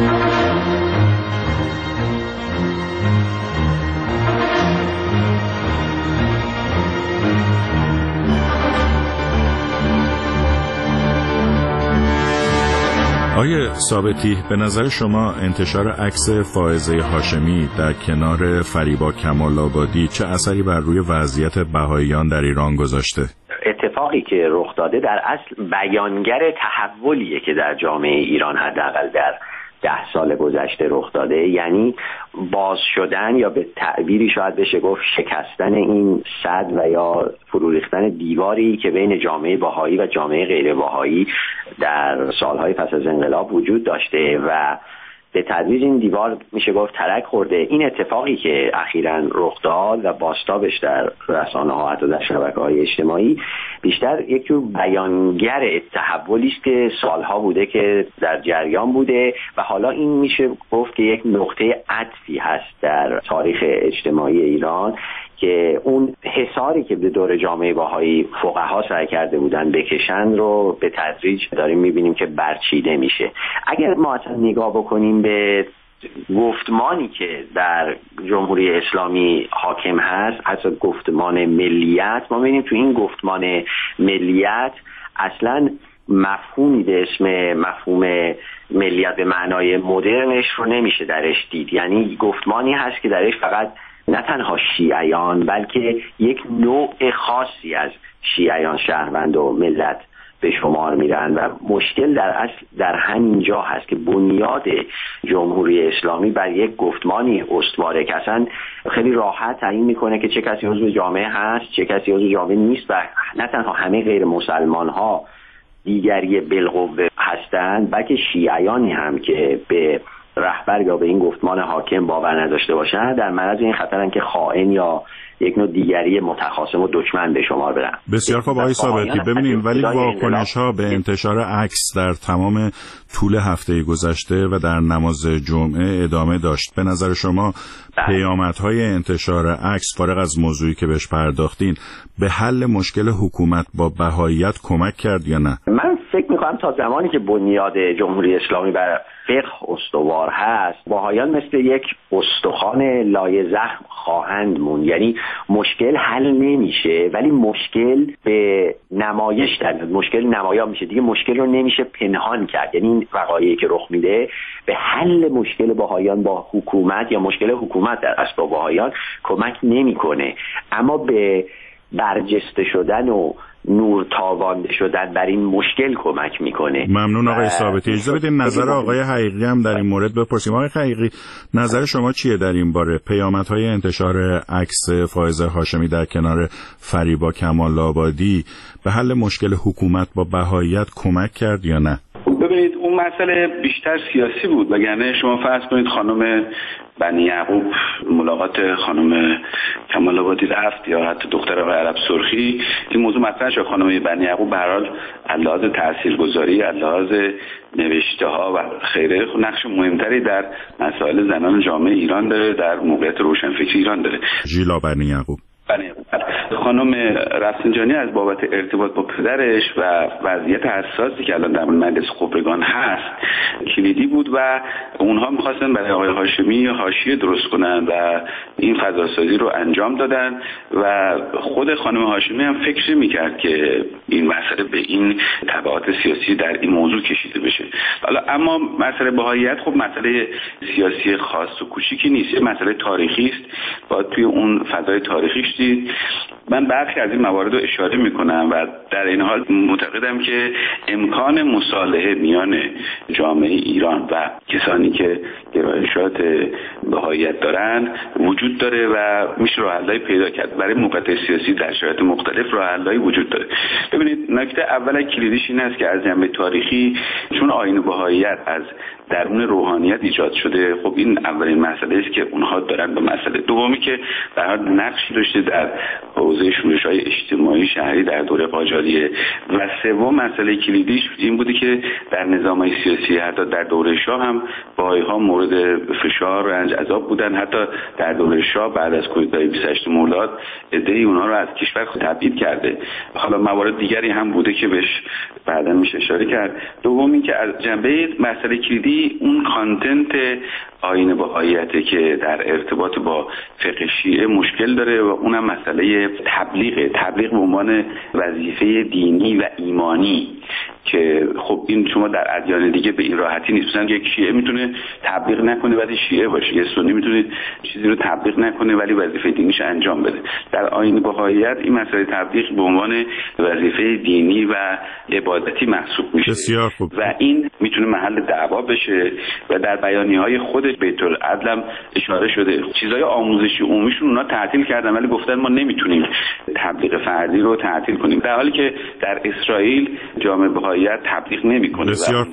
آیه ثابتی، به نظر شما انتشار عکس فائزه هاشمی در کنار فریبا کمال‌آبادی چه اثری بر روی وضعیت بهاییان در ایران گذاشته؟ اتفاقی که رخ داده در اصل بیانگر تحولیه که در جامعه ایران حداقل در ده سال گذشته رخ داده، یعنی باز شدن یا به تعبیری شاید بشه گفت شکستن این سد و یا فرو ریختن دیواری که بین جامعه بهایی و جامعه غیر بهایی در سالهای پس از انقلاب وجود داشته و به تدریج این دیوار میشه گفت ترک خورده. این اتفاقی که اخیراً رخ داد و بازتابش در رسانه‌ها حتی در شبکه‌های اجتماعی بیشتر یک جور بیانگر تحولی است که سالها بوده که در جریان بوده و حالا این میشه گفت که یک نقطه عطفی هست در تاریخ اجتماعی ایران که اون حصاری که به دور جامعه بهایی فقها سعی کرده بودن بکشن رو به تدریج داریم میبینیم که برچیده میشه. اگر ما اصلا نگاه بکنیم به گفتمانی که در جمهوری اسلامی حاکم هست، حتی گفتمان ملیت، ما میبینیم تو این گفتمان ملیت اصلا مفهومی به اسم مفهوم ملیت به معنای مدرنش رو نمیشه درش دید. یعنی گفتمانی هست که درش فقط نه تنها شیعیان بلکه یک نوع خاصی از شیعیان شهروند و ملت به شمار میرن و مشکل در اصل در همین جا هست که بنیاد جمهوری اسلامی بر یک گفتمانی استواره که اصلا خیلی راحت تعیین میکنه که چه کسی عضو جامعه هست، چه کسی عضو جامعه نیست و نه تنها همه غیر مسلمان ها دیگری بالقوه هستند بلکه شیعیانی هم که به رهبر یا به این گفتمان حاکم باور نداشته باشند در معرض این خطرن که خائن یا یک نوع دیگری متخاصم و دشمن به شمار برن. بسیار خوب آقای ثابتی، ببینیم ولی واکنش ها به انتشار عکس در تمام طول هفته گذشته و در نماز جمعه ادامه داشت. به نظر شما پیامدهای انتشار عکس فارغ از موضوعی که بهش پرداختین به حل مشکل حکومت با بهاییت کمک کرد یا نه؟ من فکر میکنم تا زمانی که بنیاد جمهوری اسلامی بر فقه استوار هست، بهاییان مثل یک استخوان لای زخم خواهند موند. یعنی مشکل حل نمیشه ولی مشکل به نمایش در مشکل نمایان میشه دیگه. مشکل رو نمیشه پنهان کرد. یعنی این وقایعی که رخ میده به حل مشکل بهاییان با حکومت یا مشکل حکومت در اصل بهاییان کمک نمیکنه، اما به برجسته شدن و نور تابانده شدن بر این مشکل کمک میکنه. ممنون آقای ثابتی. اجازه بدید نظر آقای حقیقی هم در این مورد بپرسیم. آقای حقیقی، نظر شما چیه در این باره؟ پیامدهای انتشار عکس فائزه هاشمی در کنار فریبا کمال آبادی به حل مشکل حکومت با بهاییت کمک کرد یا نه؟ ببینید اون مسئله بیشتر سیاسی بود، وگرنه شما فرض کنید خانم بنی یعقوب ملاقات خانم کمال آبادی رفت یا حتی دختر آقای عرب سرخی، این موضوع مطرح شد. خانم بنی یعقوب به هر حال از لحاظ تاثیرگذاری، از لحاظ نوشته ها و خیره نقش مهمتری در مسائل زنان جامعه ایران داره، در موقعیت روشنفکری ایران داره. ژیلا بنی یعقوب خانم رفسنجانی از بابت ارتباط با پدرش و وضعیت حساسی که الان در مجلس خبرگان هست کلیدی بود و اونها می‌خواستن برای آقای هاشمی حاشیه درست کنن و این فضاسازی رو انجام دادن و خود خانم هاشمی هم فکر می‌کرد که این مسئله به این تبعات سیاسی در این موضوع کشیده بشه. حالا اما مسئله بهاییت خب مسئله سیاسی خاص و کوچیکی نیست، مسئله تاریخی است. باید توی اون فضای تاریخیش دید. من برخی از این موارد رو اشاره میکنم و در این حال معتقدم که امکان مصالحه میان جامعه ایران و کسانی که گرایشات بهاییت دارن وجود داره و میشه راه حل‌های پیدا کرد. برای موقعیت سیاسی در شرایط مختلف راه حل‌هایی وجود داره. ببینید نکته اول کلیدیش این است که از جنبه تاریخی چون آیین بهاییت از درون روحانیت ایجاد شده، خب این اولین مسئله است که اونها دارن به مسئله. دومی که در حال نقشی داشته در حوزه شورش‌های اجتماعی شهری در دوره قاجاریه و سوم مسئله کلیدیش این بوده که در نظام‌های سیاسی حتی در دوره شاه هم بهائی‌ها مورد فشار و رنج عذاب بودن. حتی در دوره شاه بعد از کودتای بیست و هشتم مرداد عده‌ای اونها رو از کشور تبعید کرده. حالا موارد دیگری هم بوده که بهش بعدا میشه اشاره کرد. دومی که از جنبه مسئله کلیدی اون کانتنت آیین بهاییته که در ارتباط با فقه شیعه مشکل داره و اونم مسئله تبلیغ تبلیغ به عنوان وظیفه دینی و ایمانی که خب این شما در ادیان دیگه به این راحتی نیست. مثلا یک شیعه میتونه تبلیغ نکنه ولی شیعه باشه، یک سنی میتونه چیزی رو تبلیغ نکنه ولی وظیفه دینیش انجام بده. در آیین بهاییت این مسئله تبلیغ به عنوان وظیفه دینی و عبادتی محسوب میشه و این میتونه محل دعوا بشه و در بیانیه‌های خودش بیت العدل اشاره شده. چیزای آموزشی عمومیشون اونا تعطیل کردن ولی گفتن ما نمیتونیم تبلیغ فردی رو تعطیل کنیم، در حالی که در اسرائیل جامعه بهاییت تبلیغ نمیکنه. بسیار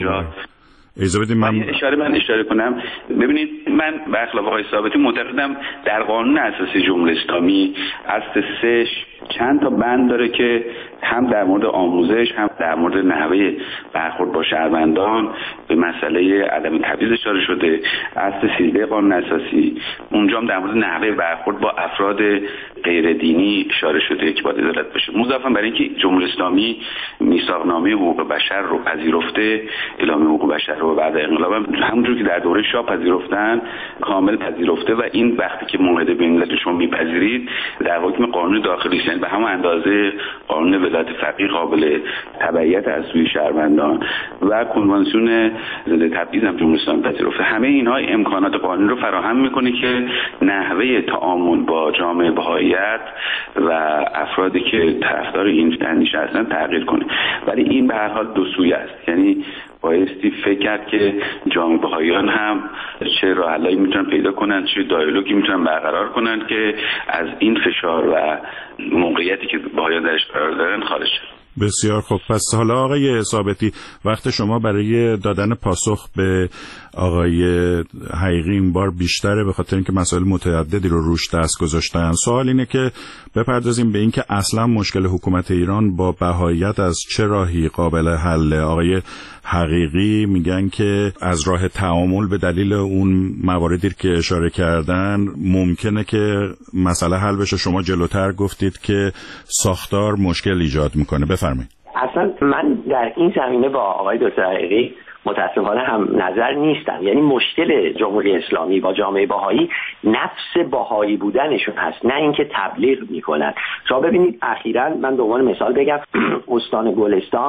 اجازه بدید من اشاره من اشاره کنم. ببینید من به خلاف آقای ثابتی معتقدم در قانون اساسی جمهوری اسلامی اصل سه چند تا بند داره که هم در مورد آموزش هم در مورد نحوه برخورد با شهروندان به مسئله عدم تبعیض اشاره شده. اصل سیزده قانون اساسی اونجا هم در مورد نحوه برخورد با افراد غیر دینی اشاره شده که باید عدالت بشه. مضافاً بر اینکه جمهوری اسلامی میثاقنامه حقوق بشر رو پذیرفته، اعلامیه حقوق بشر رو بعد انقلاب هم همونجور که در دوره شاه پذیرفتن کامل پذیرفته و این وقتی که معاهده بین الملل شما میپذیرید در حکم قانون داخلی است، به همون اندازه قانون ولایت فقیه قابل تبعیت از سوی شهروندان و کنوانسیون ضد تبعیض هم جمهوری اسلامی پذیرفته. همه اینها امکانات قانونی رو فراهم میکنه که نحوه تعامل با جامعه بهاییت و افرادی که طرفدار این اندیشه هستن تغییر کنه، ولی این به هر حال دو سویه است. یعنی بایستی فکر کرد که جامعه بهائیان هم چه راه حلایی میتونن پیدا کنن، چه دیالوگی میتونن برقرار کنن که از این فشار و موقعیتی که بهائیان درش قرار دارن خارج شد. بسیار خوب. پس حالا آقای ثابتی وقت شما برای دادن پاسخ به آقای حقیقی این بار بیشتره به خاطر اینکه مسائل متعددی رو روش دست گذاشتن. سوال اینه که بپردازیم به اینکه اصلا مشکل حکومت ایران با بهاییت از چه راهی قابل حل. آقای حقیقی میگن که از راه تعامل به دلیل اون مواردی که اشاره کردن ممکنه که مسئله حل بشه. شما جلوتر گفتید که ساختار مشکل ایجاد میکنه. بفرمایید. اصلا من در این زمینه با آقای دکتر حقیقی متاسفانه هم نظر نیستم. یعنی مشکل جمهوری اسلامی با جامعه بهایی نفس بهایی بودنشون هست، نه اینکه تبلیغ میکنن. شما ببینید اخیراً من به عنوان مثال بگم استان گلستان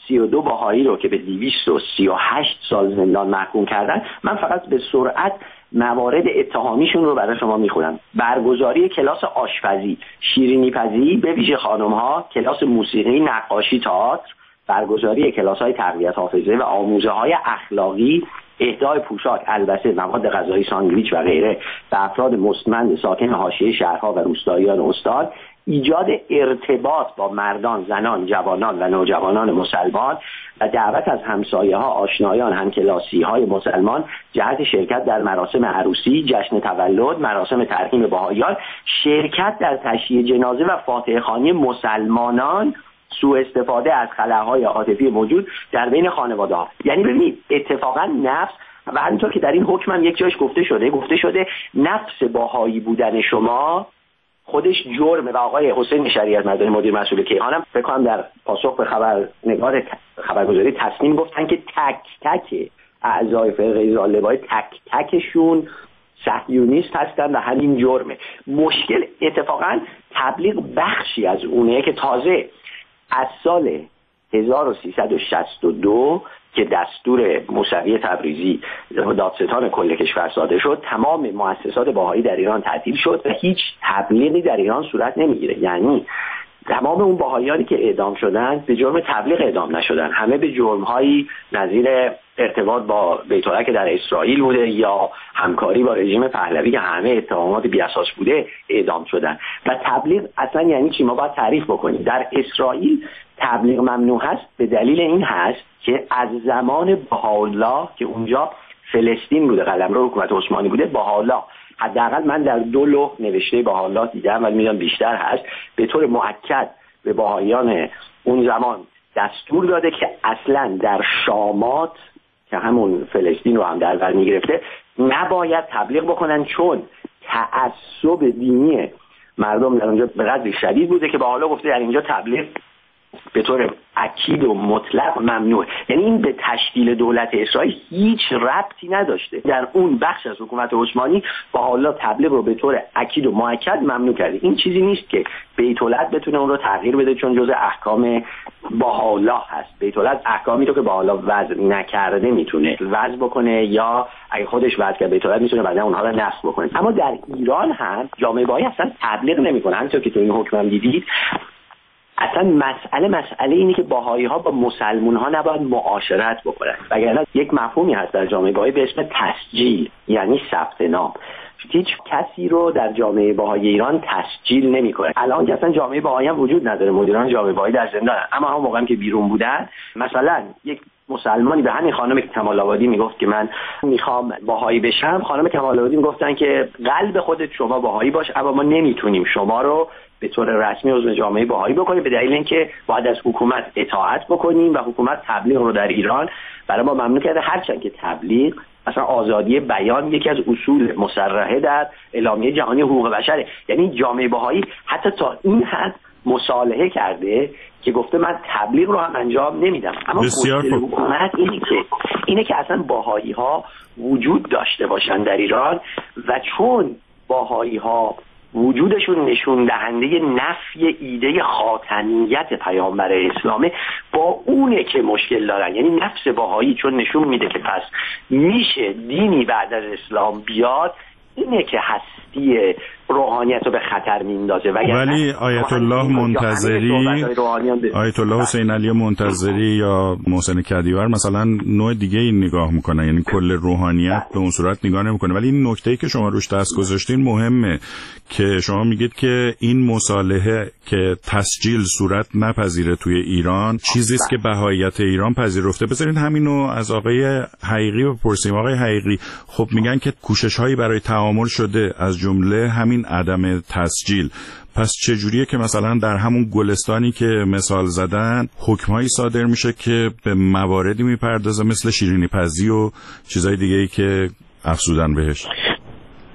سی و دو بهایی رو که به دویست و سی و هشت سال زندان محکوم کردن، من فقط به سرعت موارد اتهامیشون رو برای شما میخونم. برگزاری کلاس آشپزی، شیرینی پزی به ویژه خانم‌ها، کلاس موسیقی، نقاشی، تئاتر، برگزاری کلاس‌های تقویت حافظه و آموزه‌های اخلاقی، اهدای پوشاک، البسه، مواد غذایی، ساندویچ و غیره به افراد مستمند ساکن حاشیه شهرها و روستاییان استان، ایجاد ارتباط با مردان، زنان، جوانان و نوجوانان مسلمان و دعوت از همسایه‌ها، آشنایان، همکلاسی‌های مسلمان جهت شرکت در مراسم عروسی، جشن تولد، مراسم ترحیم بهائیان، شرکت در تشییع جنازه و فاتحه خوانی مسلمانان، سوء استفاده از خلاهای عاطفی موجود در بین خانواده‌ها. یعنی ببینید اتفاقا نفس و همینطور که در این حکم هم یک جایش گفته شده گفته شده نفس باهایی بودن شما خودش جرمه و آقای حسین شریعت مدنی مدیر مسئول کیهانم فکر کنم در پاسخ به خبرنگار خبرگزاری تصمیم گفتن که تک تک اعضای فرقه ظالبای تک تکشون صهیونیست هستن و همین جرمه. مشکل اتفاقا تبلیغ بخشی از اونه که تازه از سال هزار و سیصد و شصت و دو که دستور موسوی تبریزی دادستان کل کشور صادر شد، تمام مؤسسات بهایی در ایران تعطیل شد و هیچ تبلیغی در ایران صورت نمیگیره. یعنی تمام اون بهاییانی که اعدام شدن به جرم تبلیغ اعدام نشدن، همه به جرم‌هایی نظیر ارتباط با بیت الله که در اسرائیل بوده یا همکاری با رژیم پهلوی که همه اتهامات بی‌اساس بوده اعدام شدن. و تبلیغ اصلا یعنی چی؟ ما باید تعریف بکنیم. در اسرائیل تبلیغ ممنوع هست به دلیل این هست که از زمان بهاءالله که اونجا فلسطین بوده، قلمرو حکومت عثمانی بوده، بهاءالله حداقل من در دو لوح نوشته بهاءالله دیدم ولی میدونم بیشتر هست، به طور مؤکد به بهاییان اون زمان دستور داده که اصلا در شامات که همون فلسطین رو هم در بر میگرفته نباید تبلیغ بکنن، چون تعصب دینی مردم در اونجا به قدری شدید بوده که بهاءالله گفته در اینجا تبلیغ به طور اکید و مطلق ممنوع. یعنی این به تشکیل دولت اسرائیل هیچ ربطی نداشته. در اون بخش از حکومت عثمانی بهاءالله تبلیغ رو به طور اکید و مؤکد ممنوع کرده. این چیزی نیست که بیت الله بتونه اون رو تغییر بده چون جزء احکام بهاءالله هست. بیت الله احکامی رو که بهاءالله وضع نکرده میتونه وضع بکنه یا اگه خودش وضع کرده بیت الله میتونه بعدا اونها رو نسخ بکنه. اما در ایران هم جامعه بهایی اصلا تبلیغ نمیکنه. همونطور که تو این حکم هم دیدید اصلا مسئله مسئله اینه که بهایی ها با مسلمون ها نباید معاشرت بکنن. وگرنه یک مفهومی هست در جامعه بهایی به اسم تسجیل، یعنی ثبت نام. هیچ کسی رو در جامعه بهایی ایران تسجیل نمیکنه. الان که اصلا جامعه بهایی هم وجود نداره، مدیران جامعه بهایی در زندان، اما هم موقعی که بیرون بودن مثلا یک مسلمانی به همین خانم کمال آبادی میگفت که من میخوام بهایی بشم، خانم کمال آبادی میگفتن که قلب خودت شما بهایی باش اما ما نمیتونیم شما رو به طور رسمی عضو جامعه بهایی بکنیم به دلیل اینکه باید از حکومت اطاعت بکنیم و حکومت تبلیغ رو در ایران برای ما ممنوع کرده. هرچند که تبلیغ اصلا آزادی بیان یکی از اصول مصرحه در اعلامیه جهانی حقوق بشره. یعنی جامعه بهایی حتی تا این حد مصالحه کرده که گفته من تبلیغ رو هم انجام نمیدم. اما مشکل حکومت اینه که اینه که اصلا بهایی ها وجود داشته باشن در ایران و چون بهایی ها وجودشون نشون دهنده نفی ایده خاتمیت پیامبر اسلامه، با اونه که مشکل دارن. یعنی نفس بهایی چون نشون میده که پس میشه دینی بعد از اسلام بیاد، اینه که هستی روحانیت رو به خطر میندازه. ولی آیت الله منتظری، آیت الله حسین علی منتظری یا محسن کدیور مثلا نوع دیگه این نگاه میکنه، یعنی کل روحانیت به اون صورت نگاه نمیکنه. ولی این نکته‌ای که شما روش دست گذاشتین مهمه که شما میگید که این مصالحه که تسجیل صورت نپذیره توی ایران چیزی است که بهاییت ایران پذیرفته. بذارین همینو از آقای حقیقی بپرسیم. آقای حقیقی، خب میگن که کوشش‌هایی برای تعامل شده از جمله همین عدم تسجیل. پس چجوریه که مثلا در همون گلستانی که مثال زدن حکمایی صادر میشه که به مواردی میپردازه مثل شیرینی پزی و چیزای دیگه‌ای که افزودن بهش؟ ببینید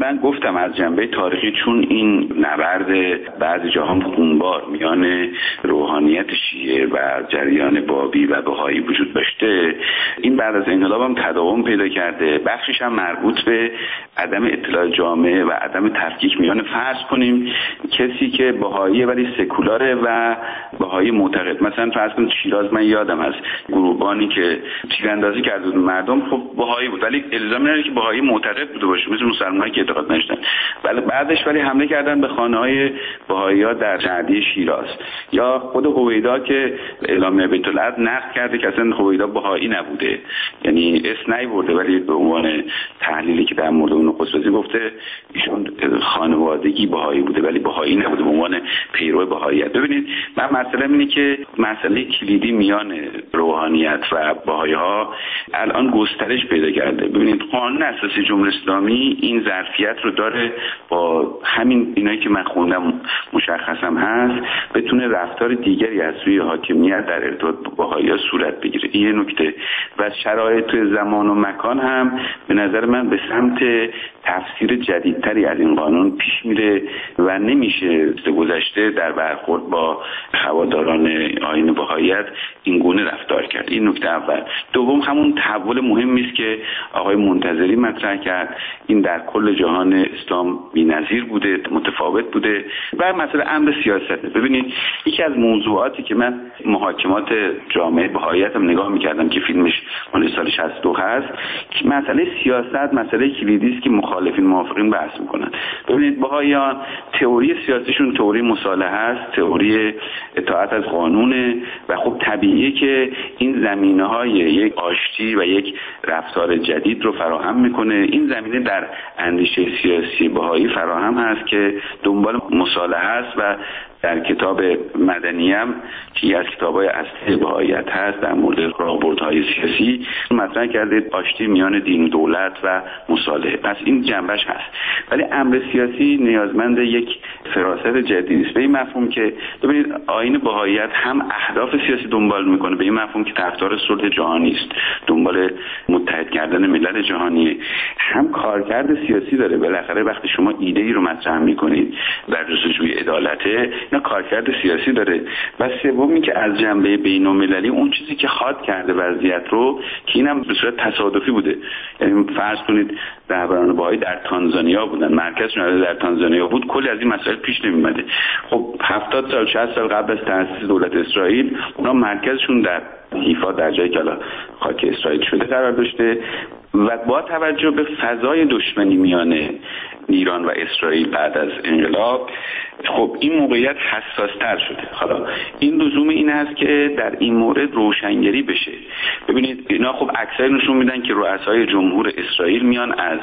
من گفتم از جنبه تاریخی چون این نبرد بعضی جاها خونبار میان روحانیت شیعه و جریان بابی و بهایی وجود داشته، این بعد از انقلاب هم تداوم پیدا کرده. بخشش هم مربوط به عدم اطلاع جامعه و عدم تفکیک میان فرض کنیم کسی که بهاییه ولی سکولاره و بهایی معتقد. مثلا فرض کنید شیراز، من یادم از گروهبانی که تیراندازی کرده بود مردم، خب بهایی بود ولی الزامی نداره که بهایی معتقد بوده باشه، مثل مسلمانایی که اعتقاد نداشتن. ولی بعدش ولی حمله کردن به خانه‌های بهایی‌ها در جعدی شیراز. یا خود هویدا که اعلامیه بیت العدل نقد کرده که اصلا هویدا بهایی نبوده، یعنی اسم نیورده ولی به عنوان تحلیلی که در مورد اون نخست گفته ایشون خانوادگی بهایی بوده ولی بهایی نبوده، به عنوان پیرو بهاییت. ببینید من مسئله اینه که مسئله کلیدی میان روحانیت و بهایی‌ها الان گسترش پیدا کرده. ببینید قانون اساسی جمهوری اسلامی این ظرفیت رو داره با همین اینایی که من خوندم مشخصم هست بتونه رفتار دیگری از سوی حاکمیت در ارتباط با بهایی‌ها صورت بگیره. این یه نکته. و شرایط توی زمان و مکان هم به نظر من به سمت تفسیر جدیدتری از این قانون پیش میره و نمیشه گذشته در برخورد با هواداران آیین بهاییت این گونه رفتار کرد. این نکته اول. دوم همون تحول مهمی است که آقای منتظری مطرح کرد. این در کل جهان اسلام بی‌نظیر بوده، متفاوت بوده. و مسئله امر سیاست. ببینید یکی از موضوعاتی که من محاکمات جامعه بهاییت هم نگاه می‌کردم که فیلمش مال سال شصت و دو هست، مسئله سیاست مسئله کلیدی است که مخالفین موافقین بحث می‌کنن. ببینید بهاییان تئوری سیاسیشون تئوری مصالحه است، تئوری اطاعت از قانونه و خب طبیعیه که این زمینه‌های یک آشتی و یک رفتار جدید رو فراهم میکنه. این زمینه در اندیشه سیاسی بهایی فراهم هست که دنبال مصالحه است و در کتاب مدنیم که از کتاب‌های اصلی بهاییت هست در مورد راهبردهای سیاسی مطرح کرده آشتی میان دین و دولت و مصالحه. پس این جنبش هست. ولی امر سیاسی نیازمند یک فراست جدید است. به این مفهوم که ببینید آیین بهاییت هم اهداف سیاسی دنبال میکنه، به این مفهوم که طرفدار صلح جهانی است، دنبال متحد کردن ملل جهانی، هم کارکرد سیاسی داره. بالاخره وقتی شما ایده ای رو مطرح میکنید در جستجوی عدالته، نه کارکرد سیاسی داره. و سومی که از جنبه بین‌المللی اون چیزی که خاط کرده وضعیت رو که اینم به صورت تصادفی بوده، یعنی فرض کنید رهبران بهایی در تانزانیا بودن، مرکزشون در تانزانیا بود، کلی از این مسائل پیش نمی‌اومده. خب هفتاد سال شصت سال قبل از تأسیس دولت اسرائیل اونا مرکزشون در حیفا در جایی که الان خاک اسرائیل شده قرار داشته و با توجه به فضای دشمنی میان ایران و اسرائیل بعد از انقلاب خب این موقعیت حساس‌تر شده. حالا این لزوم این هست که در این مورد روشنگری بشه. ببینید اینا خب اکثر نشون میدن که رؤسای جمهور اسرائیل میان از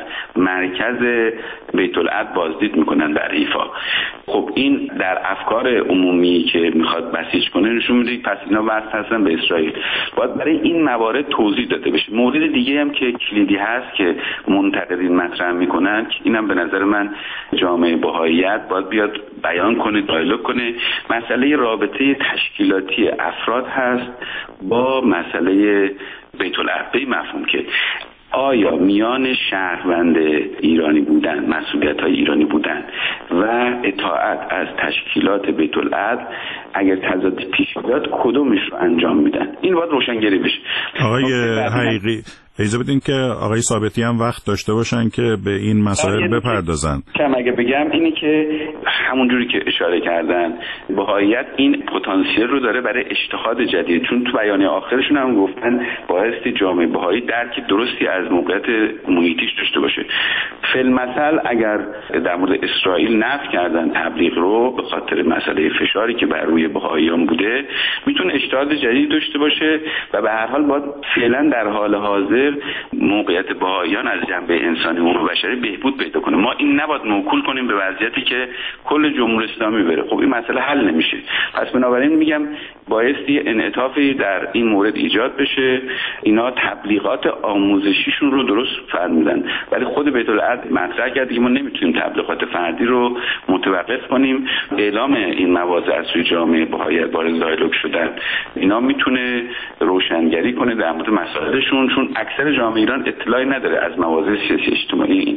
مرکز بیت العدل بازدید میکنن در حیفا. خب این در افکار عمومی که میخواد بسیج کنه نشون میده پس اینا وصل هستن به اسرائیل. باید برای این موارد توضیح داده بشه. مورد دیگه هم که کلیدی هست که منتقدین مطرح میکنن، اینم به نظر من جامعه بهاییت باید بیاد بیان کنه، دیالوگ کنه، مسئله رابطه تشکیلاتی افراد هست با مسئله بیت العدل. به مفهوم که آیا میان شهروند ایرانی بودن، مسئولیت‌های ایرانی بودن و اطاعت از تشکیلات بیت العدل اگر تضاد پیش بیاد کدومش رو انجام میدن؟ این باید روشنگری بشه. آقای حقیقی اجازه بدین که آقای ثابتی هم وقت داشته باشن که به این مسائل بپردازن. کم اگه بگم اینی که همونجوری که اشاره کردن بهاییت این پتانسیل رو داره برای اجتهاد جدید، چون تو بیانیه آخرشون هم گفتن بایستی جامعه بهایی درک درستی از موقعیت محیطیش داشته باشه. فی‌المثل اگر در مورد اسرائیل نفی کردن تبلیغ رو به خاطر مسئله فشاری که بر روی بهاییان بوده، میتونه اجتهاد جدید داشته باشه و به هر حال باید فعلا در حال حاضر موقعیت بهاییان از جنبه انسانی و بشری بهبود پیدا کنه. ما این نباید موکول کنیم به وضعیتی که کل جمهوری اسلامی بره. خب این مسئله حل نمیشه. پس بنابراین میگم بایستی انعطافی در این مورد ایجاد بشه. اینا تبلیغات آموزشیشون رو درست فرمودن ولی خود بیت العدل مطرح کرد که ما نمیتونیم تبلیغات فردی رو متوقف کنیم. اعلام این مواضع از سوی جامعه بهایی وارد دیالوگ شدن اینا میتونه روشنگری کنه در مورد مسائلشون، چون اکثر جامعه ایران اطلاعی نداره از مواضع سیاسی اجتماعی اینها.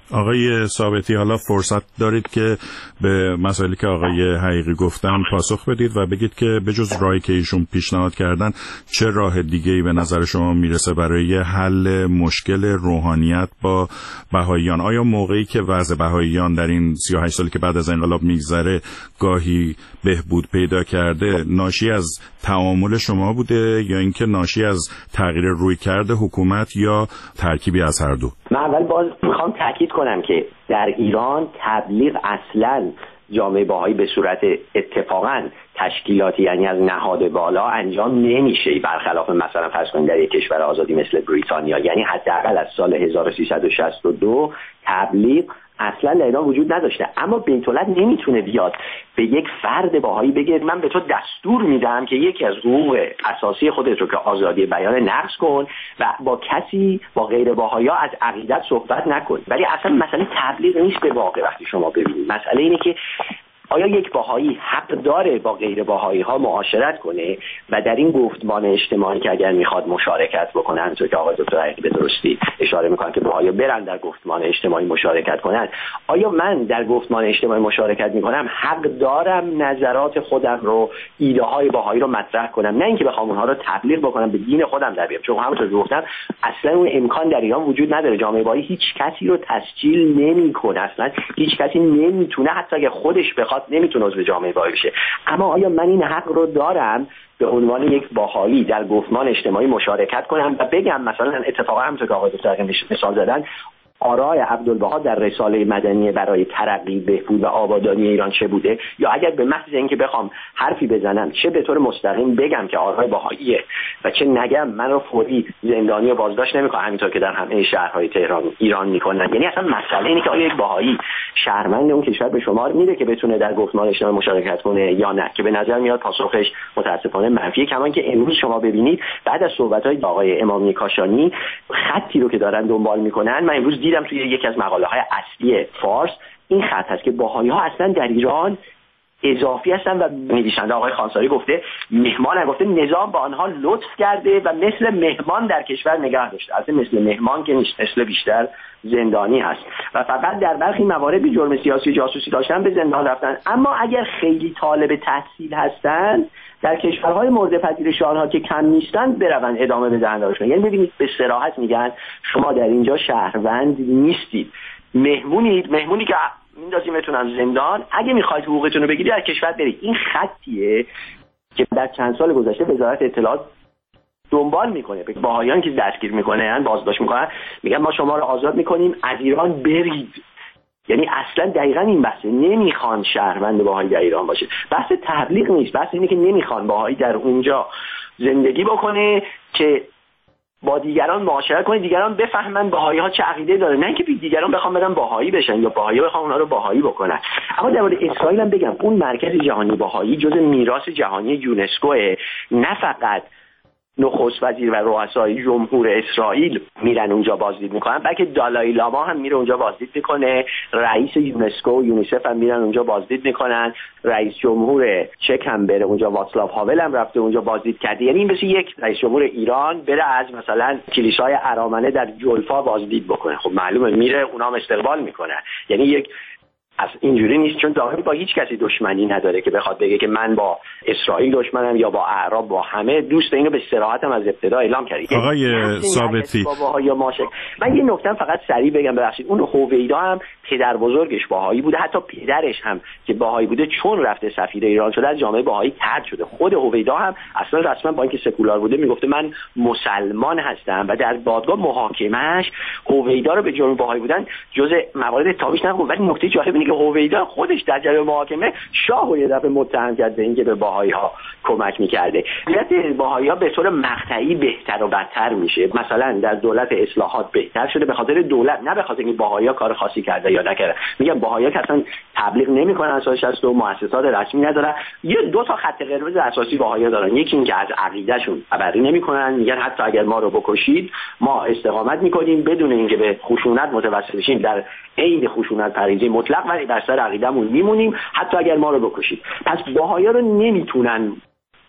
آقای ثابتی، حالا فرصت دارید که به مسائلی که آقای حقیقی گفتن پاسخ بدید و بگید که بجز راهی که ایشون پیشنهاد کردن چه راه دیگه‌ای به نظر شما میرسه برای حل مشکل روحانیت با بهائیان؟ آیا موقعی که وضع بهائیان در این سی و هشت سالی که بعد از انقلاب میگذره گاهی بهبود پیدا کرده، ناشی از تعامل شما بوده یا اینکه ناشی از تغییر رویکرد حکومت یا ترکیبی از هر دو؟ من اول باز میخوام تاکید کنم که در ایران تبلیغ اصلاً جامعه بهایی به صورت اتفاقاً تشکیلاتی، یعنی از نهاد بالا انجام نمیشه، برخلاف مثلا فرض کنید در یک کشور آزادی مثل بریتانیا. یعنی حداقل از سال هزار و سیصد و شصت و دو تبلیغ اصلا در ایران وجود نداشته. اما بیت العدل نمیتونه بیاد به یک فرد بهایی بگه من به تو دستور میدم که یکی از حقوق اساسی خودت رو که آزادی بیان نقض کن و با کسی با غیر بهائی‌ها از عقیدت صحبت نکن. ولی اصلا مسئله تبلیغ نیست به واقع. وقتی شما ببینید مسئله اینه که آیا یک بهایی حق داره با غیر بهایی ها معاشرت کنه و در این گفتمان اجتماعی که اگر میخواد مشارکت بکنه، همونطور که آقای دکتر حقیقی به درستی اشاره میکنن که بهایی برن در گفتمان اجتماعی مشارکت کنن، آیا من در گفتمان اجتماعی مشارکت میکنم حق دارم نظرات خودم رو، ایده های بهایی رو مطرح کنم، نه اینکه بخوام اونها رو تبلیغ بکنم به دین خودم در بیارم؟ چون همونطور که گفتم اصلا اون امکان در ایران وجود نداره. جامعه بهایی هیچ کسی رو تسجیل نمیکنه، اصلا هیچ کسی نمیتونه، حتی اگه خودش بخواد نمیتونه عضو جامعه بهایی بشه. اما آیا من این حق رو دارم به عنوان یک بهایی در گفتمان اجتماعی مشارکت کنم و بگم مثلا اتفاقا همونطور که آقای دکتر مثال زدن آرای عبدالبها در رساله مدنی برای ترقی، بهبود و آبادانی ایران چه بوده، یا اگر به محض اینکه بخوام حرفی بزنم چه به طور مستقیم بگم که آرای بهاییه و چه نگم من رو فوری زندانی و بازداشت نمیکنه، همینطور که در همه شهرهای تهران ایران میکنن. یعنی اصلا مسئله اینه که آیا یک بهایی شهروند اون کشور به شمار میره که بتونه در گفتمان اجتماعی مشارکت کنه یا نه، که به نظر میاد پاسخش متاسفانه منفیه. کمان که امروز شما ببینید بعد از صحبت‌های آقای امامی کاشانی خطی رو که دارن دنبال میکنن، من امروز دیدم توی یکی از مقاله‌های اصلی فارس این خط هست که بهایی‌ها اصلا در ایران اضافی هستن و نویسنده آقای خانساری گفته مهمان، گفته نظام با آنها لطف کرده و مثل مهمان در کشور نگه داشته. البته مثل مهمان که نیست، مثل بیشتر زندانی هست و فقط در برخی موارد به جرم سیاسی جاسوسی داشتن به زندان رفتن. اما اگر خیلی طالب تحصیل هستن در کشورهای مورد پذیرش آنها که کم نیستند بروند ادامه بدن داشتن. یعنی ببینید به صراحت میگن شما در اینجا شهروند نیستید، مهمونید، مهمونی که میندازیمتون از زندان، اگه میخواید حقوقتون رو بگیرید در کشور برید. این خطیه که در چند سال گذشته وزارت اطلاعات دنبال میکنه، بهاییان که دستگیر میکنن بازداشت میکنن میگن ما شما رو آزاد میکنیم از ایران برید. یعنی اصلا دقیقاً این بحثه، نمیخوان شهروند بهایی در ایران باشه. بحث تبلیغ نیست، بحث اینه که نمیخوان بهایی در اونجا زندگی بکنه که با دیگران معاشرت کنه، دیگران بفهمن بهایی ها چه عقیده داره، نه اینکه دیگران بخوام بدن بهایی بشن یا بهایی بخوام اونها رو بهایی بکنن. اما در مورد اسرائیل هم بگم اون مرکز جهانی بهایی جزء میراث جهانی یونسکو، نه فقط نخست وزیر و رؤسای جمهور اسرائیل میرن اونجا بازدید میکنن، بلکه دالای لاما هم میره اونجا بازدید میکنه، رئیس یونسکو و یونیسف هم میرن اونجا بازدید میکنن، رئیس جمهور چک هم بره اونجا، واتسلاو هاول هم رفته اونجا بازدید کرده. یعنی این مثل یک رئیس جمهور ایران بره از مثلا کلیسای ارامنه در جلفا بازدید بکنه. خب معلومه میره اونام استقبال میکنن. یعنی یک از اینجوری نیست، چون دائما با هیچ کسی دشمنی نداره که بخواد بگه که من با اسرائیل دشمنم یا با اعراب، با همه دوست. اینو به صراحت هم از ابتدا اعلام کرد. آقای ثابتی، من یه نکته فقط سریع بگم ببخشید، اون هویدا هم پدر بزرگش بهایی بوده، حتی پدرش هم که بهایی بوده چون رفته سفیر ایران شده از جامعه بهایی طرد شده. خود هویدا هم اصلا رسما با اینکه سکولار بوده میگفته من مسلمان هستم و در دادگاه محاکمه‌اش هویدا رو به جرم بهایی بودن جزء موارد تابیش نگفت. ولی نکته جالب اینه که هویدا خودش در جریان محاکمه شاه رو یه دفعه متهم کرد به اینکه به بهایی‌ها کمک می‌کرده. البته بهایی‌ها به طور مقطعی بهتر و بدتر میشه، مثلا در دولت اصلاحات بهتر شده به خاطر دولت، نه به خاطر اینکه بهایی‌ها کار خاصی کرده یا نکرده. میگم بهایی‌ها که اصلا تبلیغ نمی‌کنن، اساس شصت و مؤسسات رسمی ندارن. یه دو تا خط قرمز اساسی بهایی‌ها دارن، یکی اینکه از عقیده‌شون خبری نمی‌کنن، میگن حتی اگر ما رو بکشید ما استقامت می‌کنیم بدون اینکه به خشونت متوسل بشیم، در عین خشونت پریزی مطلق و بر سر عقیده‌مون میمونیم حتی اگر ما رو بکشید. پس بهایی‌ها رو نمیتونن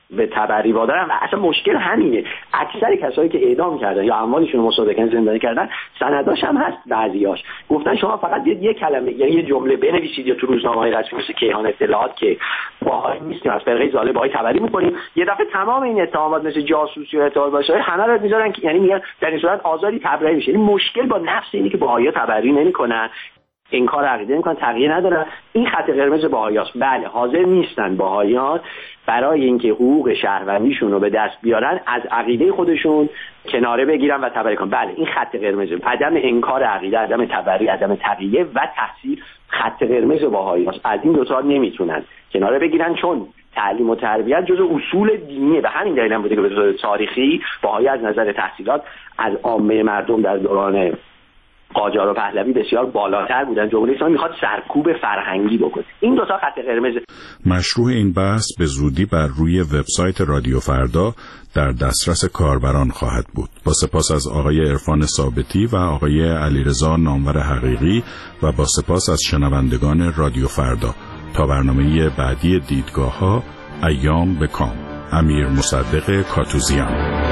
به تبری وادارن و اصلا مشکل همینه. اکثر کسایی که اعدام کردن یا اموالشون رو مسابقه زندانی کردن سنداش هم هست، بعضیاش گفتن شما فقط یه کلمه یعنی یه جمله بنویسید یا تو روزنامه‌های رسمی مثل کیهان اطلاعات که باهایی نیستیم از فرقه ظالم باهایی تبری می‌کنیم، یه دفعه تمام این اتهامات مثل جاسوسی و اطلاعات باشه همه رو میذارن یعنی میگن در این صورت آزادی تبری میشه. یعنی مشکل با نفس اینه که باهایی تبری نمی‌کنن، انکار عقیده میکنن، تغییر ندارن. این خط قرمز بهائیاست. بله حاضر نیستن بهائیان برای اینکه حقوق شهروندیشون رو به دست بیارن از عقیده خودشون کناره بگیرن و تبری کنن. بله این خط قرمز، عدم انکار عقیده، عدم تبری، عدم تغییر و تحصیل خط قرمز بهائیاست. از این دو تا نمیتونن کناره بگیرن، چون تعلیم و تربیت جزء اصول دینیه. به همین دلیل هم بوده که به صورت تاریخی بهایی از نظر تحصیلات از عامه مردم در دوران قاجار و پهلوی بسیار بالاتر بودن. جمهوری اسلامی میخواد سرکوب فرهنگی بکنه. این دو تا خط قرمز. مشروع این بحث به زودی بر روی وبسایت رادیو فردا در دسترس کاربران خواهد بود. با سپاس از آقای عرفان ثابتی و آقای علیرضا نامور حقیقی و با سپاس از شنوندگان رادیو فردا. تا برنامه بعدی دیدگاه‌ها، ایام به کام. امیر مصدق کاتوزیان.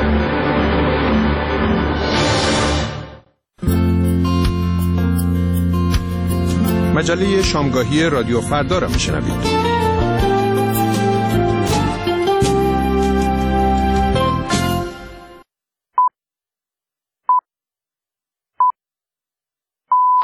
مجله شامگاهی رادیو فردا را میشنوید.